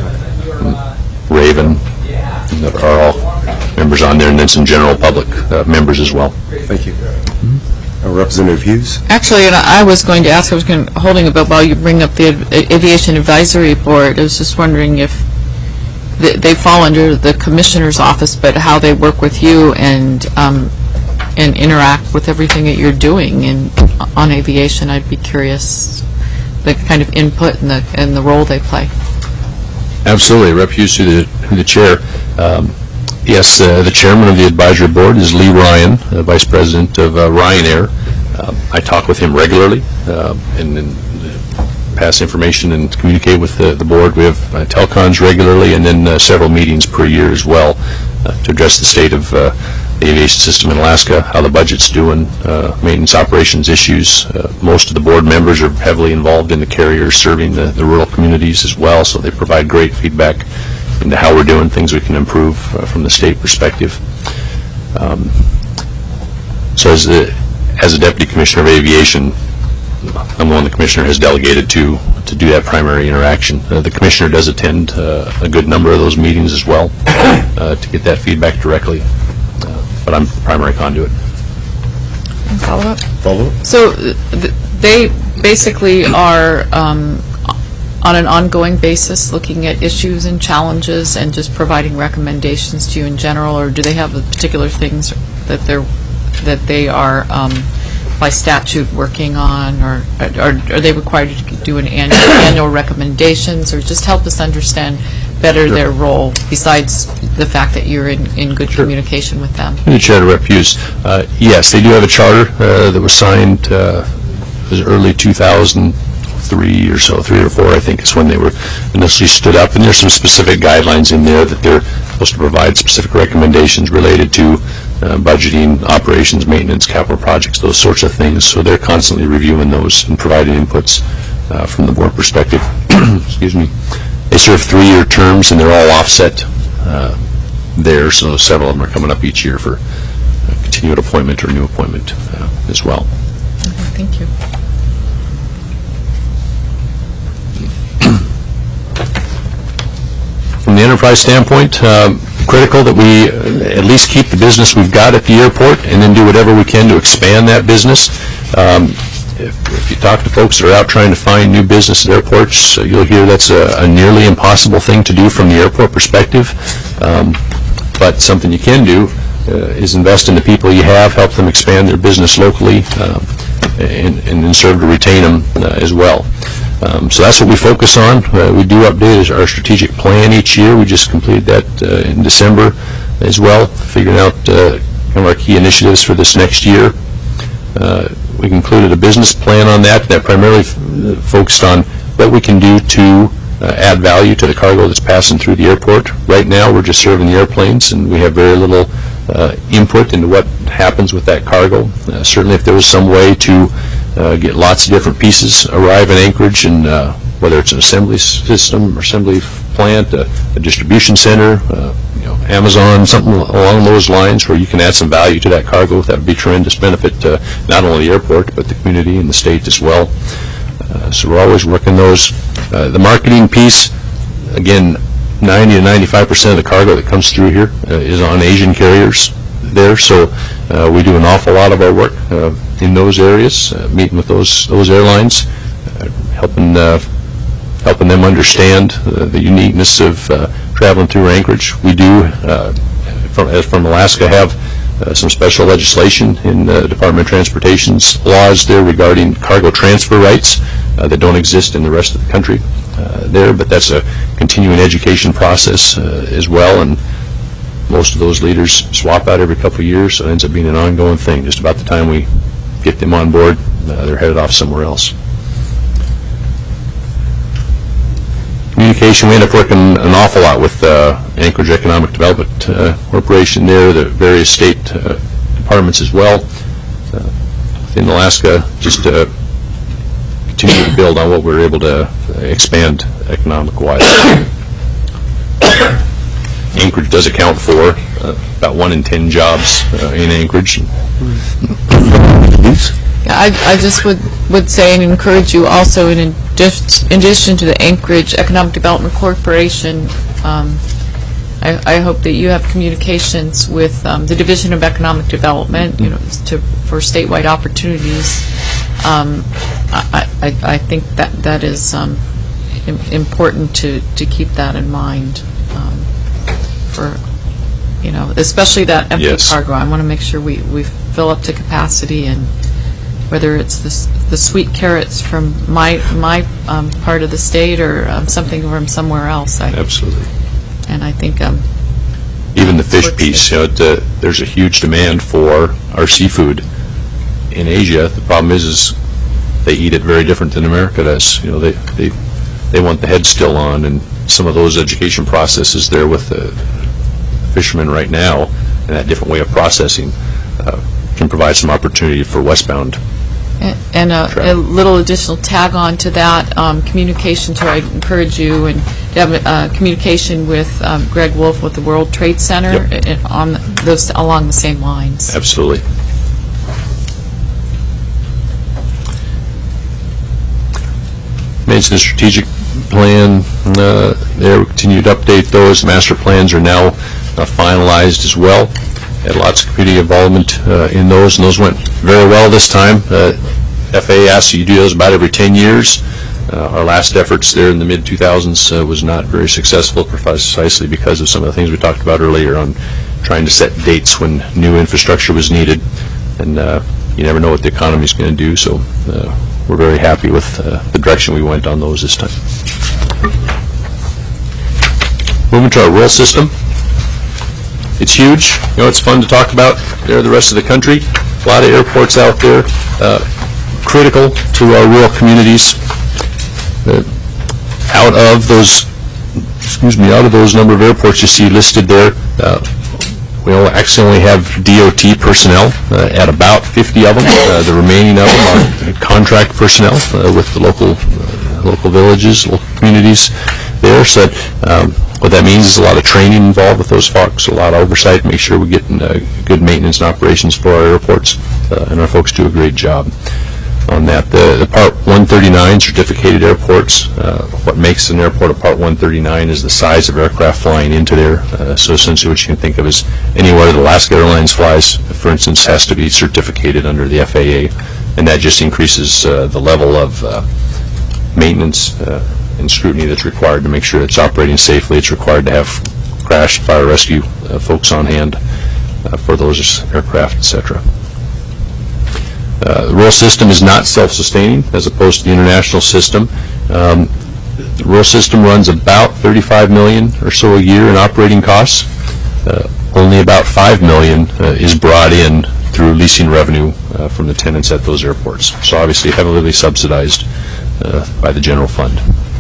[SPEAKER 2] Raven, that are all members on there, and then some general public uh, members as well.
[SPEAKER 1] Thank you. Mm-hmm. uh, Representative Hughes?
[SPEAKER 6] Actually, and I was going to ask, I was going to, holding a bit while you bring up the Av- Aviation Advisory Board. I was just wondering if they, they fall under the Commissioner's office, but how they work with you and um, and interact with everything that you're doing in, on aviation. I'd be curious the kind of input and the and the role they play.
[SPEAKER 2] Absolutely. Rep Hughes, to the, to the chair. Um, yes, uh, the chairman of the advisory board is Lee Ryan, uh, vice president of uh, Ryanair. Uh, I talk with him regularly uh, and, and pass information and communicate with the, the board. We have uh, telcons regularly, and then uh, several meetings per year as well uh, to address the state of uh, the aviation system in Alaska, how the budget's doing, uh, maintenance operations issues. Uh, most of the board members are heavily involved in the carriers serving the, the rural communities as well, so they provide great feedback into how we're doing, things we can improve uh, from the state perspective. Um, so as a, as a Deputy Commissioner of Aviation, I'm the one the Commissioner has delegated to to do that primary interaction. Uh, the commissioner does attend uh, a good number of those meetings as well uh, to get that feedback directly, uh, but I'm the primary conduit.
[SPEAKER 6] Follow up?
[SPEAKER 1] Follow up?
[SPEAKER 6] So uh, th- they basically are um, on an ongoing basis looking at issues and challenges and just providing recommendations to you in general, or do they have particular things that they're that they are um, by statute working on, or, or are they required to do an annual, annual recommendations, or just help us understand better
[SPEAKER 2] Sure.
[SPEAKER 6] their role besides the fact that you're in, in good
[SPEAKER 2] Sure.
[SPEAKER 6] communication with them?
[SPEAKER 2] The Chair to Rep Hughes. Uh, yes, they do have a charter uh, that was signed uh, it was early two thousand three or so, three or four, I think, is when they were initially stood up. And there's some specific guidelines in there that they're supposed to provide specific recommendations related to uh, budgeting, operations, maintenance, capital projects, those sorts of things. So they're constantly reviewing those and providing inputs uh, from the board perspective. Excuse me. They serve three-year terms, and they're all offset uh, there. So several of them are coming up each year for uh, continued appointment or new appointment uh, as well.
[SPEAKER 6] Okay, thank you.
[SPEAKER 2] From the enterprise standpoint, um, critical that we uh, at least keep the business we've got at the airport and then do whatever we can to expand that business. Um, if, if you talk to folks that are out trying to find new business at airports, uh, you'll hear that's a, a nearly impossible thing to do from the airport perspective. Um, but something you can do uh, is invest in the people you have, help them expand their business locally, um, and, and then serve to retain them uh, as well. Um, so that's what we focus on. Uh, we do update our strategic plan each year. We just completed that uh, in December as well, figuring out uh, kind of our key initiatives for this next year. Uh, we included a business plan on that that primarily f- focused on what we can do to uh, add value to the cargo that's passing through the airport. Right now, we're just serving the airplanes, and we have very little uh, input into what happens with that cargo. Uh, certainly, if there was some way to Uh, get lots of different pieces arrive in Anchorage, and uh, whether it's an assembly system or assembly plant, uh, a distribution center, uh, you know, Amazon, something along those lines where you can add some value to that cargo, that would be tremendous benefit to not only the airport but the community and the state as well. Uh, so we're always working those. Uh, the marketing piece, again, ninety to ninety-five percent of the cargo that comes through here uh, is on Asian carriers there, so uh, we do an awful lot of our work uh, in those areas, uh, meeting with those those airlines, uh, helping uh, helping them understand uh, the uniqueness of uh, traveling through Anchorage. We do, uh, from, as from Alaska, have uh, some special legislation in the Department of Transportation's laws there regarding cargo transfer rights uh, that don't exist in the rest of the country uh, there, but that's a continuing education process uh, as well, and most of those leaders swap out every couple of years, so it ends up being an ongoing thing. Just about the time we get them on board, uh, they're headed off somewhere else. Communication, we end up working an awful lot with uh, Anchorage Economic Development uh, Corporation there, the various state uh, departments as well. Uh, in Alaska, just to continue to build on what we're able to expand economic-wise. Anchorage does account for uh, about one in ten jobs uh, in Anchorage.
[SPEAKER 6] Yeah, I, I just would, would say and encourage you also, in, addi- in addition to the Anchorage Economic Development Corporation, um, I, I hope that you have communications with um, the Division of Economic Development, you know, to, for statewide opportunities. Um, I, I, I think that that is um, im- important to, to keep that in mind. Um, for, you know, especially that empty
[SPEAKER 2] Yes.
[SPEAKER 6] cargo. I want to make sure we, we fill up to capacity, and whether it's the, s- the sweet carrots from my my um, part of the state or um, something from somewhere else. I,
[SPEAKER 2] Absolutely.
[SPEAKER 6] and I think um,
[SPEAKER 2] Even the fish
[SPEAKER 6] Works
[SPEAKER 2] piece, you know, it, uh, there's a huge demand for our seafood in Asia. The problem is, is they eat it very different than America does. You know, they they they want the head still on, and some of those education processes there with the fishermen right now, and that different way of processing uh, can provide some opportunity for westbound.
[SPEAKER 6] And and a, a
[SPEAKER 2] Travel.
[SPEAKER 6] little additional tag on to that, um, communication, so I encourage you and to have uh, communication with um, Greg Wolf with the World Trade Center
[SPEAKER 2] Yep.
[SPEAKER 6] uh, on those along the same lines.
[SPEAKER 2] Absolutely. Maintenance and strategic plan, uh, there we continue to update those. Master plans are now uh, finalized as well. Had lots of community involvement uh, in those, and those went very well this time. Uh, F A A asks you to do those about every ten years. Uh, our last efforts there in the mid two thousands uh, was not very successful, precisely because of some of the things we talked about earlier on trying to set dates when new infrastructure was needed. And uh, you never know what the economy is going to do, so uh, we're very happy with uh, the direction we went on those this time. Moving to our rail system. It's huge. You know, it's fun to talk about there, the rest of the country. A lot of airports out there, uh, critical to our rural communities. Uh, out of those, excuse me, out of those number of airports you see listed there, uh, we actually only have D O T personnel uh, at about fifty of them. Uh, the remaining of them are contract personnel uh, with the local uh, local villages, local communities there. So um, what that means is a lot of training involved with those folks, a lot of oversight, make sure we get uh, good maintenance and operations for our airports, uh, and our folks do a great job on that. The, the Part one thirty-nine certificated airports, uh, what makes an airport a Part one thirty-nine is the size of aircraft flying into there. Uh, so essentially what you can think of as anywhere that Alaska Airlines flies, for instance, has to be certificated under the F A A, and that just increases uh, the level of uh, maintenance uh, and scrutiny that's required to make sure it's operating safely. It's required to have crash, fire rescue uh, folks on hand uh, for those aircraft, et cetera. Uh, the rail system is not self-sustaining as opposed to the international system. Um, the rail system runs about thirty-five million dollars or so a year in operating costs. Uh, only about five million dollars uh, is brought in through leasing revenue uh, from the tenants at those airports. So obviously heavily subsidized uh, by the general fund.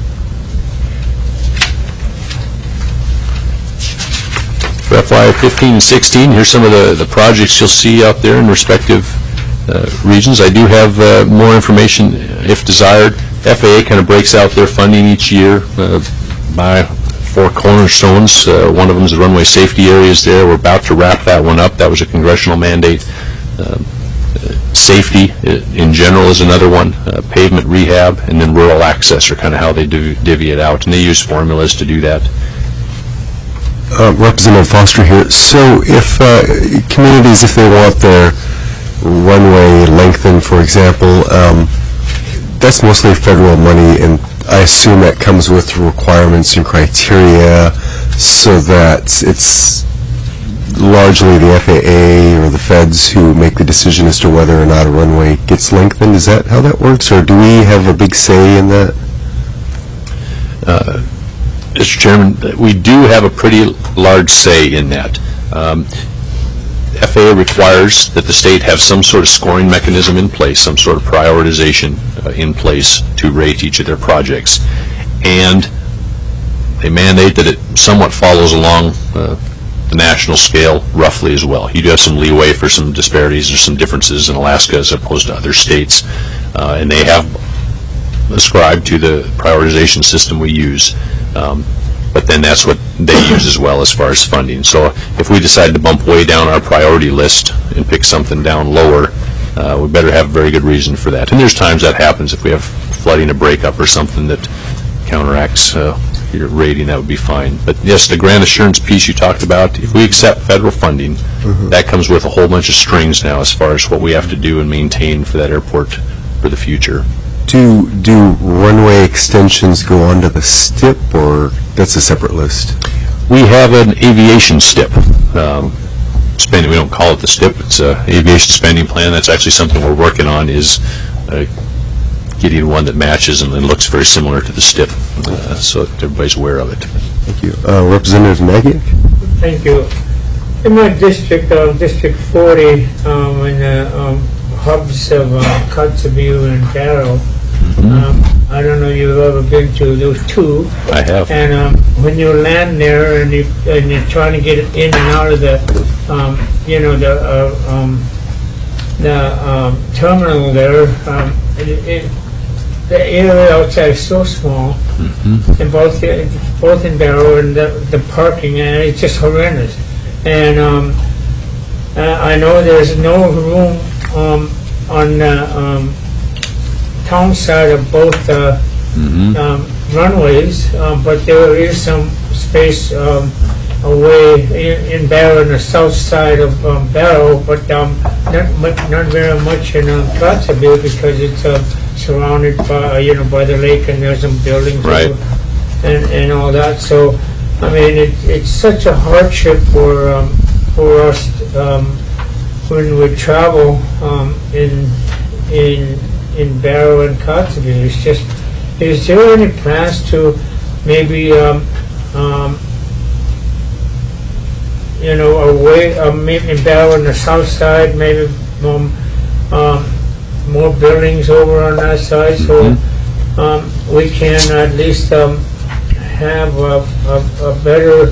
[SPEAKER 2] For F Y fifteen and sixteen, here's some of the, the projects you'll see out there in respective Uh, regions. I do have uh, more information if desired. F A A kind of breaks out their funding each year uh, by four cornerstones. Uh, one of them is the runway safety areas there. We're about to wrap that one up. That was a congressional mandate. Uh, safety uh, in general is another one. Uh, pavement rehab, and then rural access are kind of how they do divvy it out, and they use formulas to do that.
[SPEAKER 1] Uh, Representative Foster here. So if uh, communities, if they want their runway lengthened, for example, um, that's mostly federal money, and I assume that comes with requirements and criteria so that it's largely the F A A or the feds who make the decision as to whether or not a runway gets lengthened. Is that how that works, or do we have a big say in that?
[SPEAKER 2] Uh, Mister Chairman, we do have a pretty large say in that. Um, F A A requires that the state have some sort of scoring mechanism in place, some sort of prioritization uh, in place to rate each of their projects. And they mandate that it somewhat follows along uh, the national scale roughly as well. You do have some leeway for some disparities or some differences in Alaska as opposed to other states. Uh, and they have ascribed to the prioritization system we use. Um, But then that's what they use as well as far as funding. So if we decide to bump way down our priority list and pick something down lower, uh, we better have a very good reason for that. And there's times that happens. If we have flooding, a breakup, or something that counteracts uh, your rating, that would be fine. But yes, the grant assurance piece you talked about, if we accept federal funding, mm-hmm. that comes with a whole bunch of strings now as far as what we have to do and maintain for that airport for the future.
[SPEAKER 1] Do do runway extensions go onto the S T I P, or that's a separate list?
[SPEAKER 2] We have an aviation S T I P. Um, spending, we don't call it the S T I P. It's an aviation spending plan. That's actually something we're working on, is uh, getting one that matches and, and looks very similar to the S T I P, uh, so that everybody's aware of it.
[SPEAKER 1] Thank you. Uh, Representative Magic?
[SPEAKER 5] Thank you. In my district, uh, District forty, um, in the um, hubs of uh, Kotzebue and Darrow, Um, I don't know if you've ever been to those two.
[SPEAKER 2] I have.
[SPEAKER 5] And um, when you land there and, you, and you're trying to get in and out of the, um, you know, the uh, um, the um, terminal there, um, it, it, the area outside is so small, mm-hmm. and both both in Darrow and the, the parking, and it's just horrendous. And um, uh, I know there's no room um, on the um, town side of both uh, um, runways, um, but there is some space um, away in, in Barrow, on the south side of um, Barrow, but um, not much, not very much in uh, Kotzebue because it's uh, surrounded by you know by the lake and there's some buildings
[SPEAKER 2] Right.
[SPEAKER 5] and and all that. So, I mean, it, it's such a hardship for um, for us um, when we travel um, in in in Barrow and Kotzebue. It's just, is there any plans to maybe um, um, you know, away, uh, maybe in Barrow on the south side, maybe um, um, more buildings over on that side, so um, we can at least um, have a, a, a better.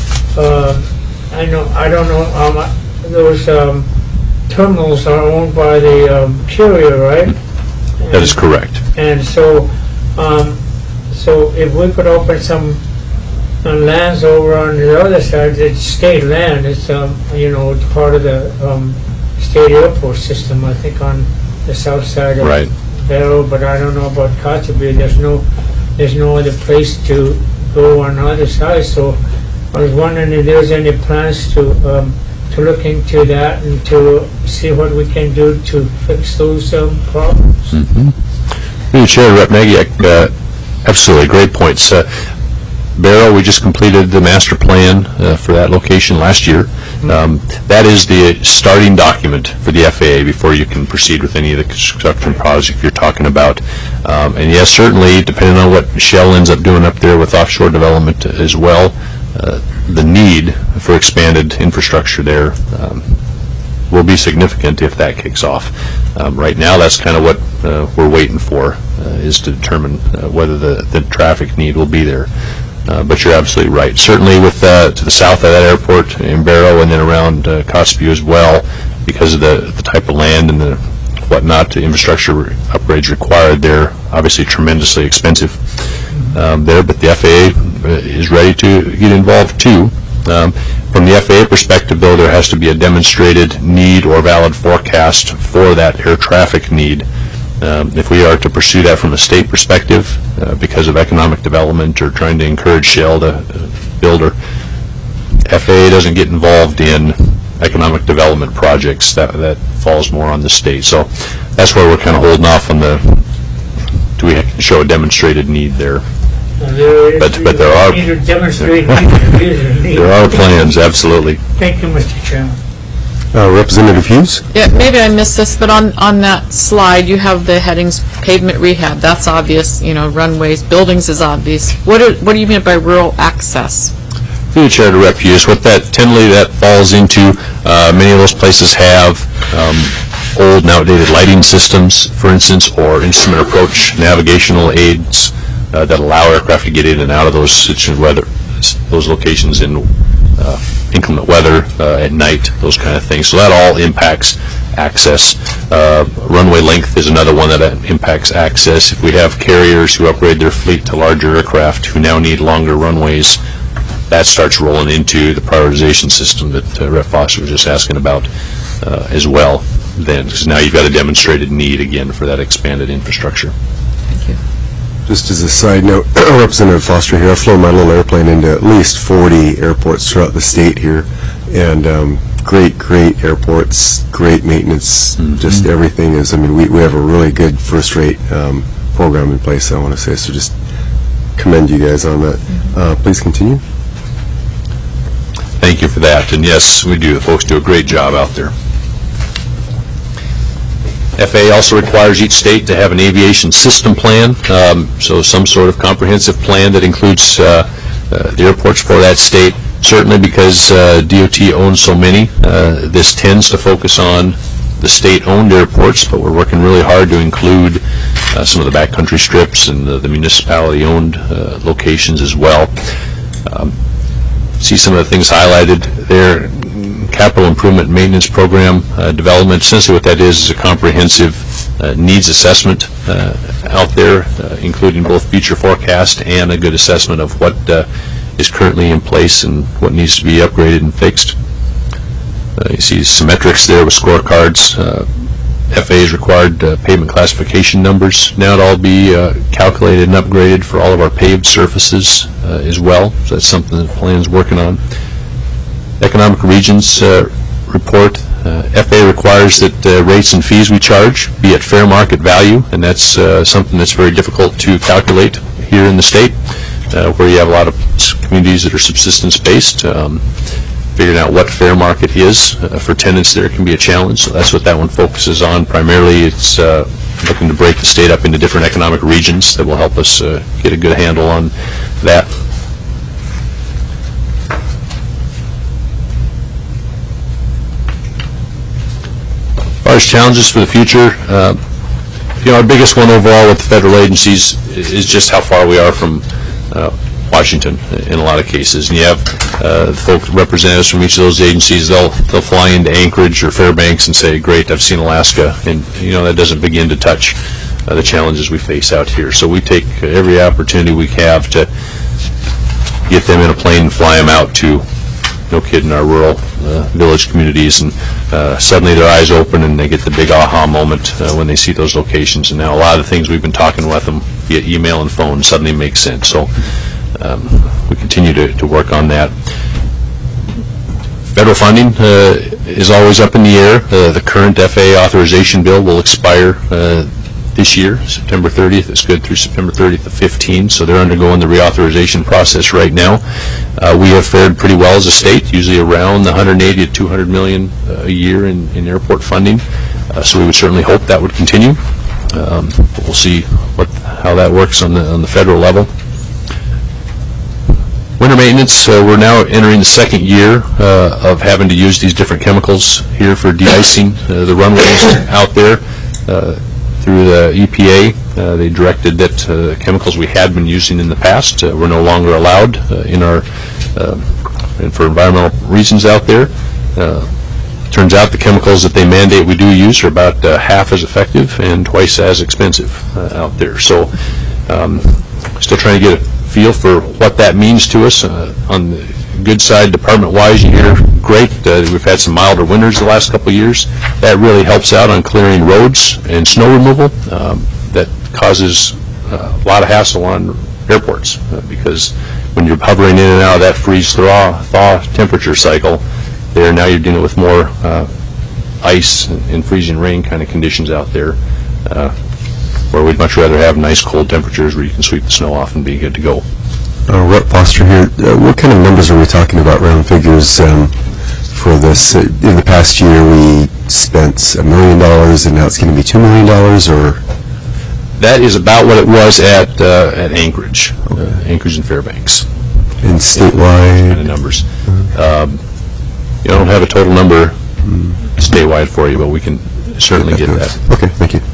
[SPEAKER 5] Uh, I know I don't know. Um, those um, terminals are owned by the um, carrier, right?
[SPEAKER 2] That is correct.
[SPEAKER 5] And so, um, so if we could open some uh, lands over on the other side, it's state land. It's um, you know, it's part of the um, state airport system. I think on the south side of
[SPEAKER 2] Right.
[SPEAKER 5] Barrow, but I don't know about Kotzebue. There's no, there's no other place to go on the other side. So I was wondering if there's any plans to um, to look into that and to see what we can do to fix those um, problems.
[SPEAKER 2] Through the Chair, Rep Magiak, uh, absolutely, great points. Uh, Barrow, we just completed the master plan uh, for that location last year. Um, that is the starting document for the F A A before you can proceed with any of the construction project you're talking about. Um, and yes, certainly, depending on what Shell ends up doing up there with offshore development as well, uh, the need for expanded infrastructure there um, will be significant if that kicks off. Um, right now, that's kind of what uh, we're waiting for, uh, is to determine uh, whether the, the traffic need will be there. Uh, but you're absolutely right. Certainly with uh, to the south of that airport in Barrow and then around uh, Kotzebue as well, because of the, the type of land and the whatnot, the infrastructure upgrades required there, obviously tremendously expensive um, there, but the F A A is ready to get involved too. Um, from the F A A perspective, though, there has to be a demonstrated need or valid forecast for that air traffic need. Um, if we are to pursue that from a state perspective, uh, because of economic development or trying to encourage Shell to uh, build, or F A A doesn't get involved in economic development projects. That that falls more on the state. So that's where we're kind of holding off on the. Do we show a demonstrated need there?
[SPEAKER 5] There is,
[SPEAKER 2] But but there are
[SPEAKER 5] need to demonstrate need.
[SPEAKER 2] there are plans, absolutely.
[SPEAKER 5] Thank you, Mister Chairman.
[SPEAKER 1] Uh, Representative Hughes?
[SPEAKER 6] Yeah, maybe I missed this, but on, on that slide, you have the headings, pavement rehab, that's obvious, you know, runways, buildings is obvious. What do, what do you mean by rural access?
[SPEAKER 2] Through the Chair to Rep Hughes, what that tentatively that falls into, uh, many of those places have um, old and outdated lighting systems, for instance, or instrument approach navigational aids uh, that allow aircraft to get in and out of those situations, weather, those locations in uh, inclement weather uh, at night, those kind of things. So that all impacts access. Uh, runway length is another one that impacts access. If we have carriers who upgrade their fleet to larger aircraft who now need longer runways, that starts rolling into the prioritization system that uh, Rep Foster was just asking about uh, as well then, because now you've got a demonstrated need again for that expanded infrastructure.
[SPEAKER 6] Thank you.
[SPEAKER 1] Just as a side note, Representative Foster here, I've flown my little airplane into at least forty airports throughout the state here, and um, great, great airports, great maintenance, mm-hmm. just everything is, I mean, we, we have a really good first-rate um, program in place, I want to say, so just commend you guys on that. Mm-hmm. Uh, please continue.
[SPEAKER 2] Thank you for that, and yes, we do. The folks do a great job out there. F A A also requires each state to have an aviation system plan, um, so some sort of comprehensive plan that includes uh, uh, the airports for that state. Certainly because uh, D O T owns so many, uh, this tends to focus on the state-owned airports, but we're working really hard to include uh, some of the backcountry strips and the, the municipality-owned uh, locations as well. Um, see some of the things highlighted there. Capital Improvement Maintenance Program uh, development. Essentially what that is is a comprehensive uh, needs assessment uh, out there, uh, including both future forecast and a good assessment of what uh, is currently in place and what needs to be upgraded and fixed. Uh, you see some metrics there with scorecards. Uh, F A's required uh, pavement classification numbers. Now it'll all be uh, calculated and upgraded for all of our paved surfaces uh, as well. So that's something that the plan's working on. Economic Regions uh, report. Uh, F A requires that uh, rates and fees we charge be at fair market value, and that's uh, something that's very difficult to calculate here in the state, uh, where you have a lot of communities that are subsistence-based. Um, figuring out what fair market is uh, for tenants there can be a challenge, so that's what that one focuses on. Primarily, it's uh, looking to break the state up into different economic regions that will help us uh, get a good handle on that. As far as challenges for the future, uh, you know, our biggest one overall with the federal agencies is just how far we are from uh, Washington in a lot of cases. And you have uh, folks, representatives from each of those agencies, they'll they'll fly into Anchorage or Fairbanks and say, great, I've seen Alaska. And, you know, that doesn't begin to touch uh, the challenges we face out here. So we take every opportunity we have to get them in a plane and fly them out to, no kidding, our rural uh, village communities. And uh, suddenly their eyes open and they get the big aha moment uh, when they see those locations. And now a lot of the things we've been talking with them via email and phone suddenly make sense. So Um, we continue to, to work on that. Federal funding uh, is always up in the air. Uh, the current F A authorization bill will expire uh, this year, September thirtieth. It's good through September thirtieth of fifteen, so they're undergoing the reauthorization process right now. Uh, we have fared pretty well as a state, usually around the one hundred eighty to two hundred million uh, a year in, in airport funding, uh, so we would certainly hope that would continue. Um, but we'll see what how that works on the on the federal level. Winter maintenance, uh, we're now entering the second year uh, of having to use these different chemicals here for de-icing uh, the runways out there. Uh, through the E P A, uh, they directed that uh, chemicals we had been using in the past uh, were no longer allowed uh, in our, uh, and for environmental reasons out there. Uh, turns out the chemicals that they mandate we do use are about uh, half as effective and twice as expensive uh, out there. So um, still trying to get a feel for what that means to us. Uh, on the good side, department-wise, you hear great. Uh, we've had some milder winters the last couple of years. That really helps out on clearing roads and snow removal. Um, that causes uh, a lot of hassle on airports uh, because when you're hovering in and out of that freeze-thaw thaw temperature cycle, there now you're dealing with more uh, ice and, and freezing rain kind of conditions out there. Uh, where we'd much rather have nice cold temperatures where you can sweep the snow off and be good to go.
[SPEAKER 1] Uh, Rep Foster here. Uh, what kind of numbers are we talking about, round figures, um, for this? Uh, in the past year, we spent a million dollars, and now it's going to be two million dollars, or?
[SPEAKER 2] That is about what it was at uh, at Anchorage, okay. uh, Anchorage and Fairbanks.
[SPEAKER 1] And statewide?
[SPEAKER 2] Kind of numbers. Mm-hmm. um, you know, I don't have a total number mm. statewide for you, but we can certainly get that.
[SPEAKER 1] Okay, thank you.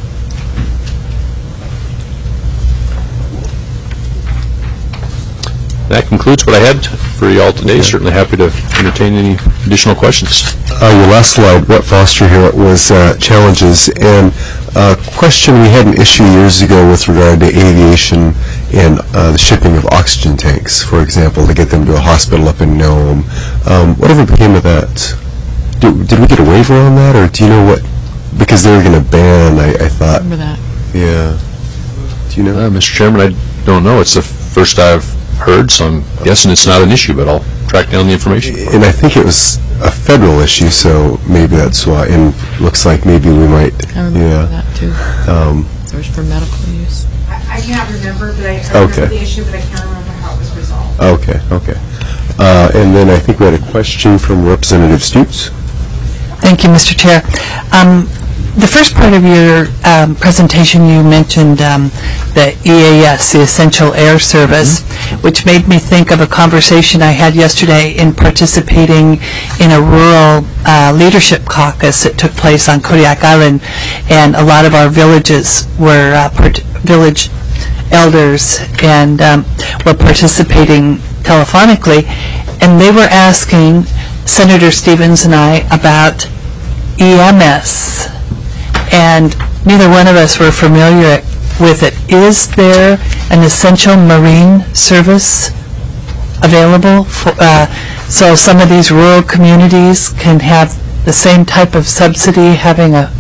[SPEAKER 2] That concludes what I had for you all today. Okay. Certainly happy to entertain any additional questions.
[SPEAKER 1] Uh, your last slide, Rep Foster here, was uh, challenges. And a uh, question, we had an issue years ago with regard to aviation and uh, the shipping of oxygen tanks, for example, to get them to a hospital up in Nome. Um, whatever became of that? Did, did we get a waiver on that, or do you know what? Because they were going to ban, I, I thought.
[SPEAKER 6] Remember that.
[SPEAKER 1] Yeah. Do you know?
[SPEAKER 2] Uh, Mister Chairman, I don't know. It's the first I've heard, so I'm guessing it's not an issue, but I'll track down the information.
[SPEAKER 1] And I think it was a federal issue, so maybe that's why. And looks like maybe we might.
[SPEAKER 6] I remember
[SPEAKER 1] yeah.
[SPEAKER 6] that too.
[SPEAKER 1] Um,
[SPEAKER 6] it was for medical use.
[SPEAKER 8] I, I can't remember, but I, I remember
[SPEAKER 1] okay.
[SPEAKER 8] the issue, but I can't remember how it was resolved.
[SPEAKER 1] Okay, okay. Uh, and then I think we had a question from Representative Stutes.
[SPEAKER 3] Thank you, Mister Chair. Um, The first part of your um, presentation, you mentioned um, the E A S, the Essential Air Service, mm-hmm. which made me think of a conversation I had yesterday in participating in a rural uh, leadership caucus that took place on Kodiak Island, and a lot of our villages were uh, part- village elders and um, were participating telephonically, and they were asking Senator Stevens and I about E M S. And neither one of us were familiar with it. Is there an essential marine service available for, uh, so some of these rural communities can have the same type of subsidy, having a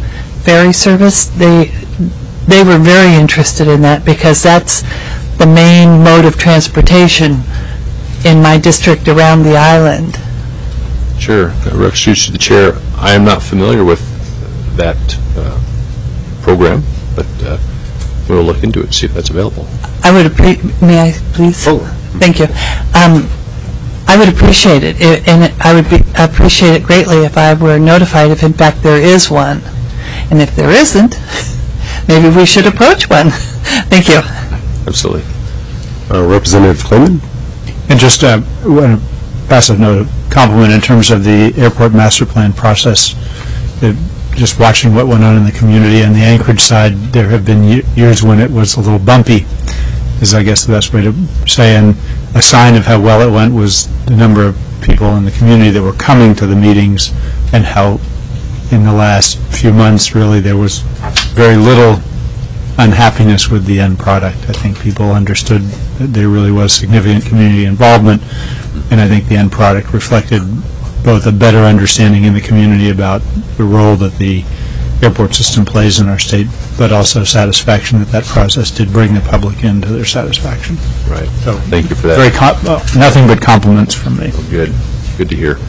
[SPEAKER 3] ferry service, they, they were very interested in that because that's the main mode of transportation in my district around the island.
[SPEAKER 2] Sure. Uh, Representative to the Chair, I am not familiar with that uh, program, but uh, we'll look into it and see if that's available.
[SPEAKER 3] I would appre, may I please?
[SPEAKER 2] Oh.
[SPEAKER 3] Thank you. Um, I would appreciate it, I- and I would be, appreciate it greatly if I were notified if in fact there is one. And if there isn't, maybe we should approach one. Thank you.
[SPEAKER 2] Absolutely.
[SPEAKER 1] Uh, Representative Clayman?
[SPEAKER 4] And just uh, a passive note of compliment in terms of the airport master plan process. The, just watching what went on in the community on the Anchorage side, there have been ye- years when it was a little bumpy, is I guess the best way to say. And a sign of how well it went was the number of people in the community that were coming to the meetings, and how in the last few months really there was very little unhappiness with the end product. I think people understood that there really was significant community involvement, and I think the end product reflected both a better understanding in the community about the role that the airport system plays in our state, but also satisfaction that that process did bring the public into their satisfaction.
[SPEAKER 2] Right.
[SPEAKER 4] So
[SPEAKER 2] Thank you for that.
[SPEAKER 4] very com- uh, nothing but compliments from me.
[SPEAKER 2] Oh, good. Good to hear.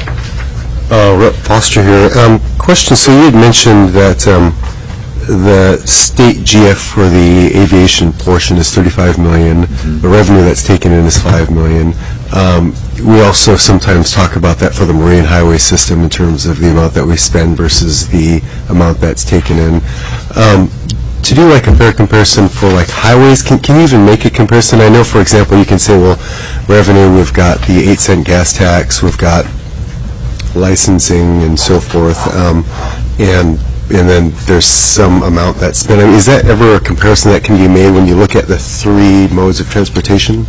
[SPEAKER 1] Uh, Rep Foster here. Um, question, so you had mentioned that um, the state G F for the aviation portion is thirty-five million dollars.
[SPEAKER 2] Mm-hmm.
[SPEAKER 1] The revenue that's taken in is five million dollars. Um, we also sometimes talk about that for the marine highway system in terms of the amount that we spend versus the amount that's taken in. Um, to do like a fair comparison for like highways, can, can you even make a comparison? I know, for example, you can say, well, revenue, we've got the eight cent gas tax, we've got licensing and so forth, um, and and then there's some amount that's spent. I mean, is that ever a comparison that can be made when you look at the three modes of transportation?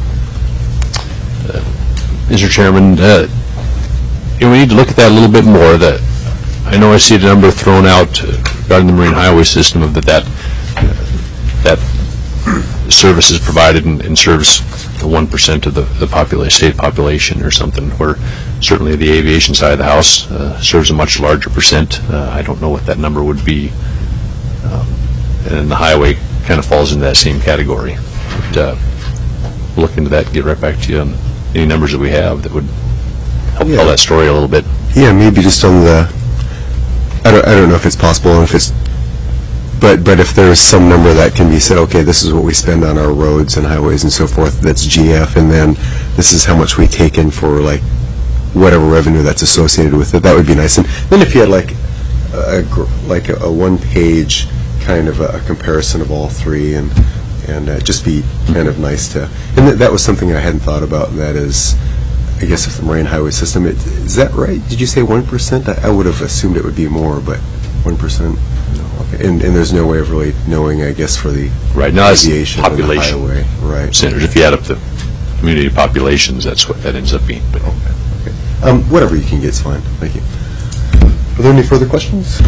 [SPEAKER 2] Mister Chairman, uh, you know, we need to look at that a little bit more. That I know I see a number thrown out uh, regarding the marine highway system of that that, uh, that service is provided and, and serves the one percent of the, the popula- state population or something, where certainly the aviation side of the house uh, serves a much larger percent. Uh, I don't know what that number would be. Um, and then the highway kind of falls into that same category. But, uh, we'll look into that and get right back to you on any numbers that we have that would help
[SPEAKER 1] Yeah.
[SPEAKER 2] tell that story a little bit.
[SPEAKER 1] Yeah, maybe just on the, I don't, I don't know if it's possible, and if it's, but but if there's some number that can be said, okay, this is what we spend on our roads and highways and so forth, that's G F, and then this is how much we take in for like whatever revenue that's associated with it, that would be nice. And then if you had like a, gr- like a, a one-page kind of a, a comparison of all three, and and uh, just be kind of nice to, and th- that was something I hadn't thought about, and that is, I guess if the marine highway system, it, is that right? Did you say one percent? I, I would have assumed it would be more, but one percent? Okay. And, and there's no way of really knowing, I guess, for the
[SPEAKER 2] Right, now it's
[SPEAKER 1] aviation and the
[SPEAKER 2] population
[SPEAKER 1] highway. Right.
[SPEAKER 2] percentage. If you add up the community populations, that's what that ends up being. But
[SPEAKER 1] Okay. Um, whatever you can get is fine. Thank you. Are there any further questions?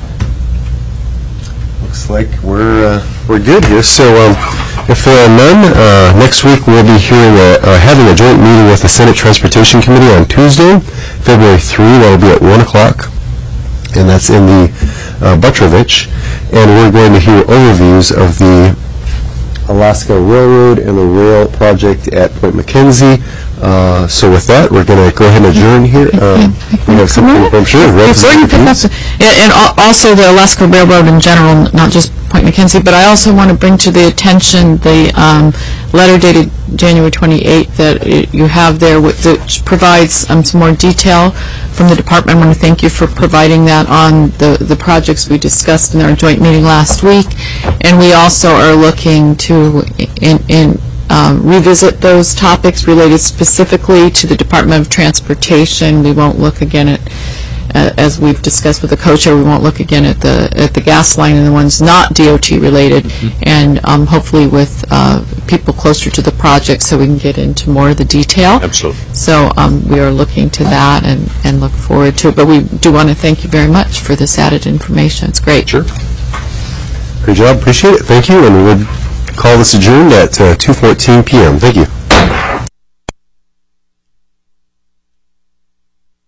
[SPEAKER 1] Looks like we're uh, we're good here. So um, if there are none, uh, next week we'll be hearing a, uh, having a joint meeting with the Senate Transportation Committee on Tuesday, February third. That'll be at one o'clock, and that's in the uh, Butrovich. And we're going to hear overviews of the Alaska Railroad and the rail project at Point McKenzie. Uh, so with that, we're going to go ahead and adjourn here. Um, we have something, I'm sure.
[SPEAKER 6] Before you pick up, the- yeah, and al- also the Alaska Railroad in general, not just Point McKenzie, but I also want to bring to the attention the um, letter dated January twenty-eighth that i- you have there, wh- which provides um, some more detail from the department. I want to thank you for providing that on the, the projects we discussed in our joint meeting last week. And we also are looking to in, in Um, revisit those topics related specifically to the Department of Transportation. We won't look again at, uh, as we've discussed with the co-chair, we won't look again at the at the gas line and the ones not D O T related, mm-hmm. and um, hopefully with uh, people closer to the project so we can get into more of the detail.
[SPEAKER 2] Absolutely.
[SPEAKER 6] So um, we are looking to that and, and look forward to it. But we do want to thank you very much for this added information. It's great.
[SPEAKER 2] Sure.
[SPEAKER 1] Great job. Appreciate it. Thank you. And we would call this adjourned at uh, two fourteen p m Thank you.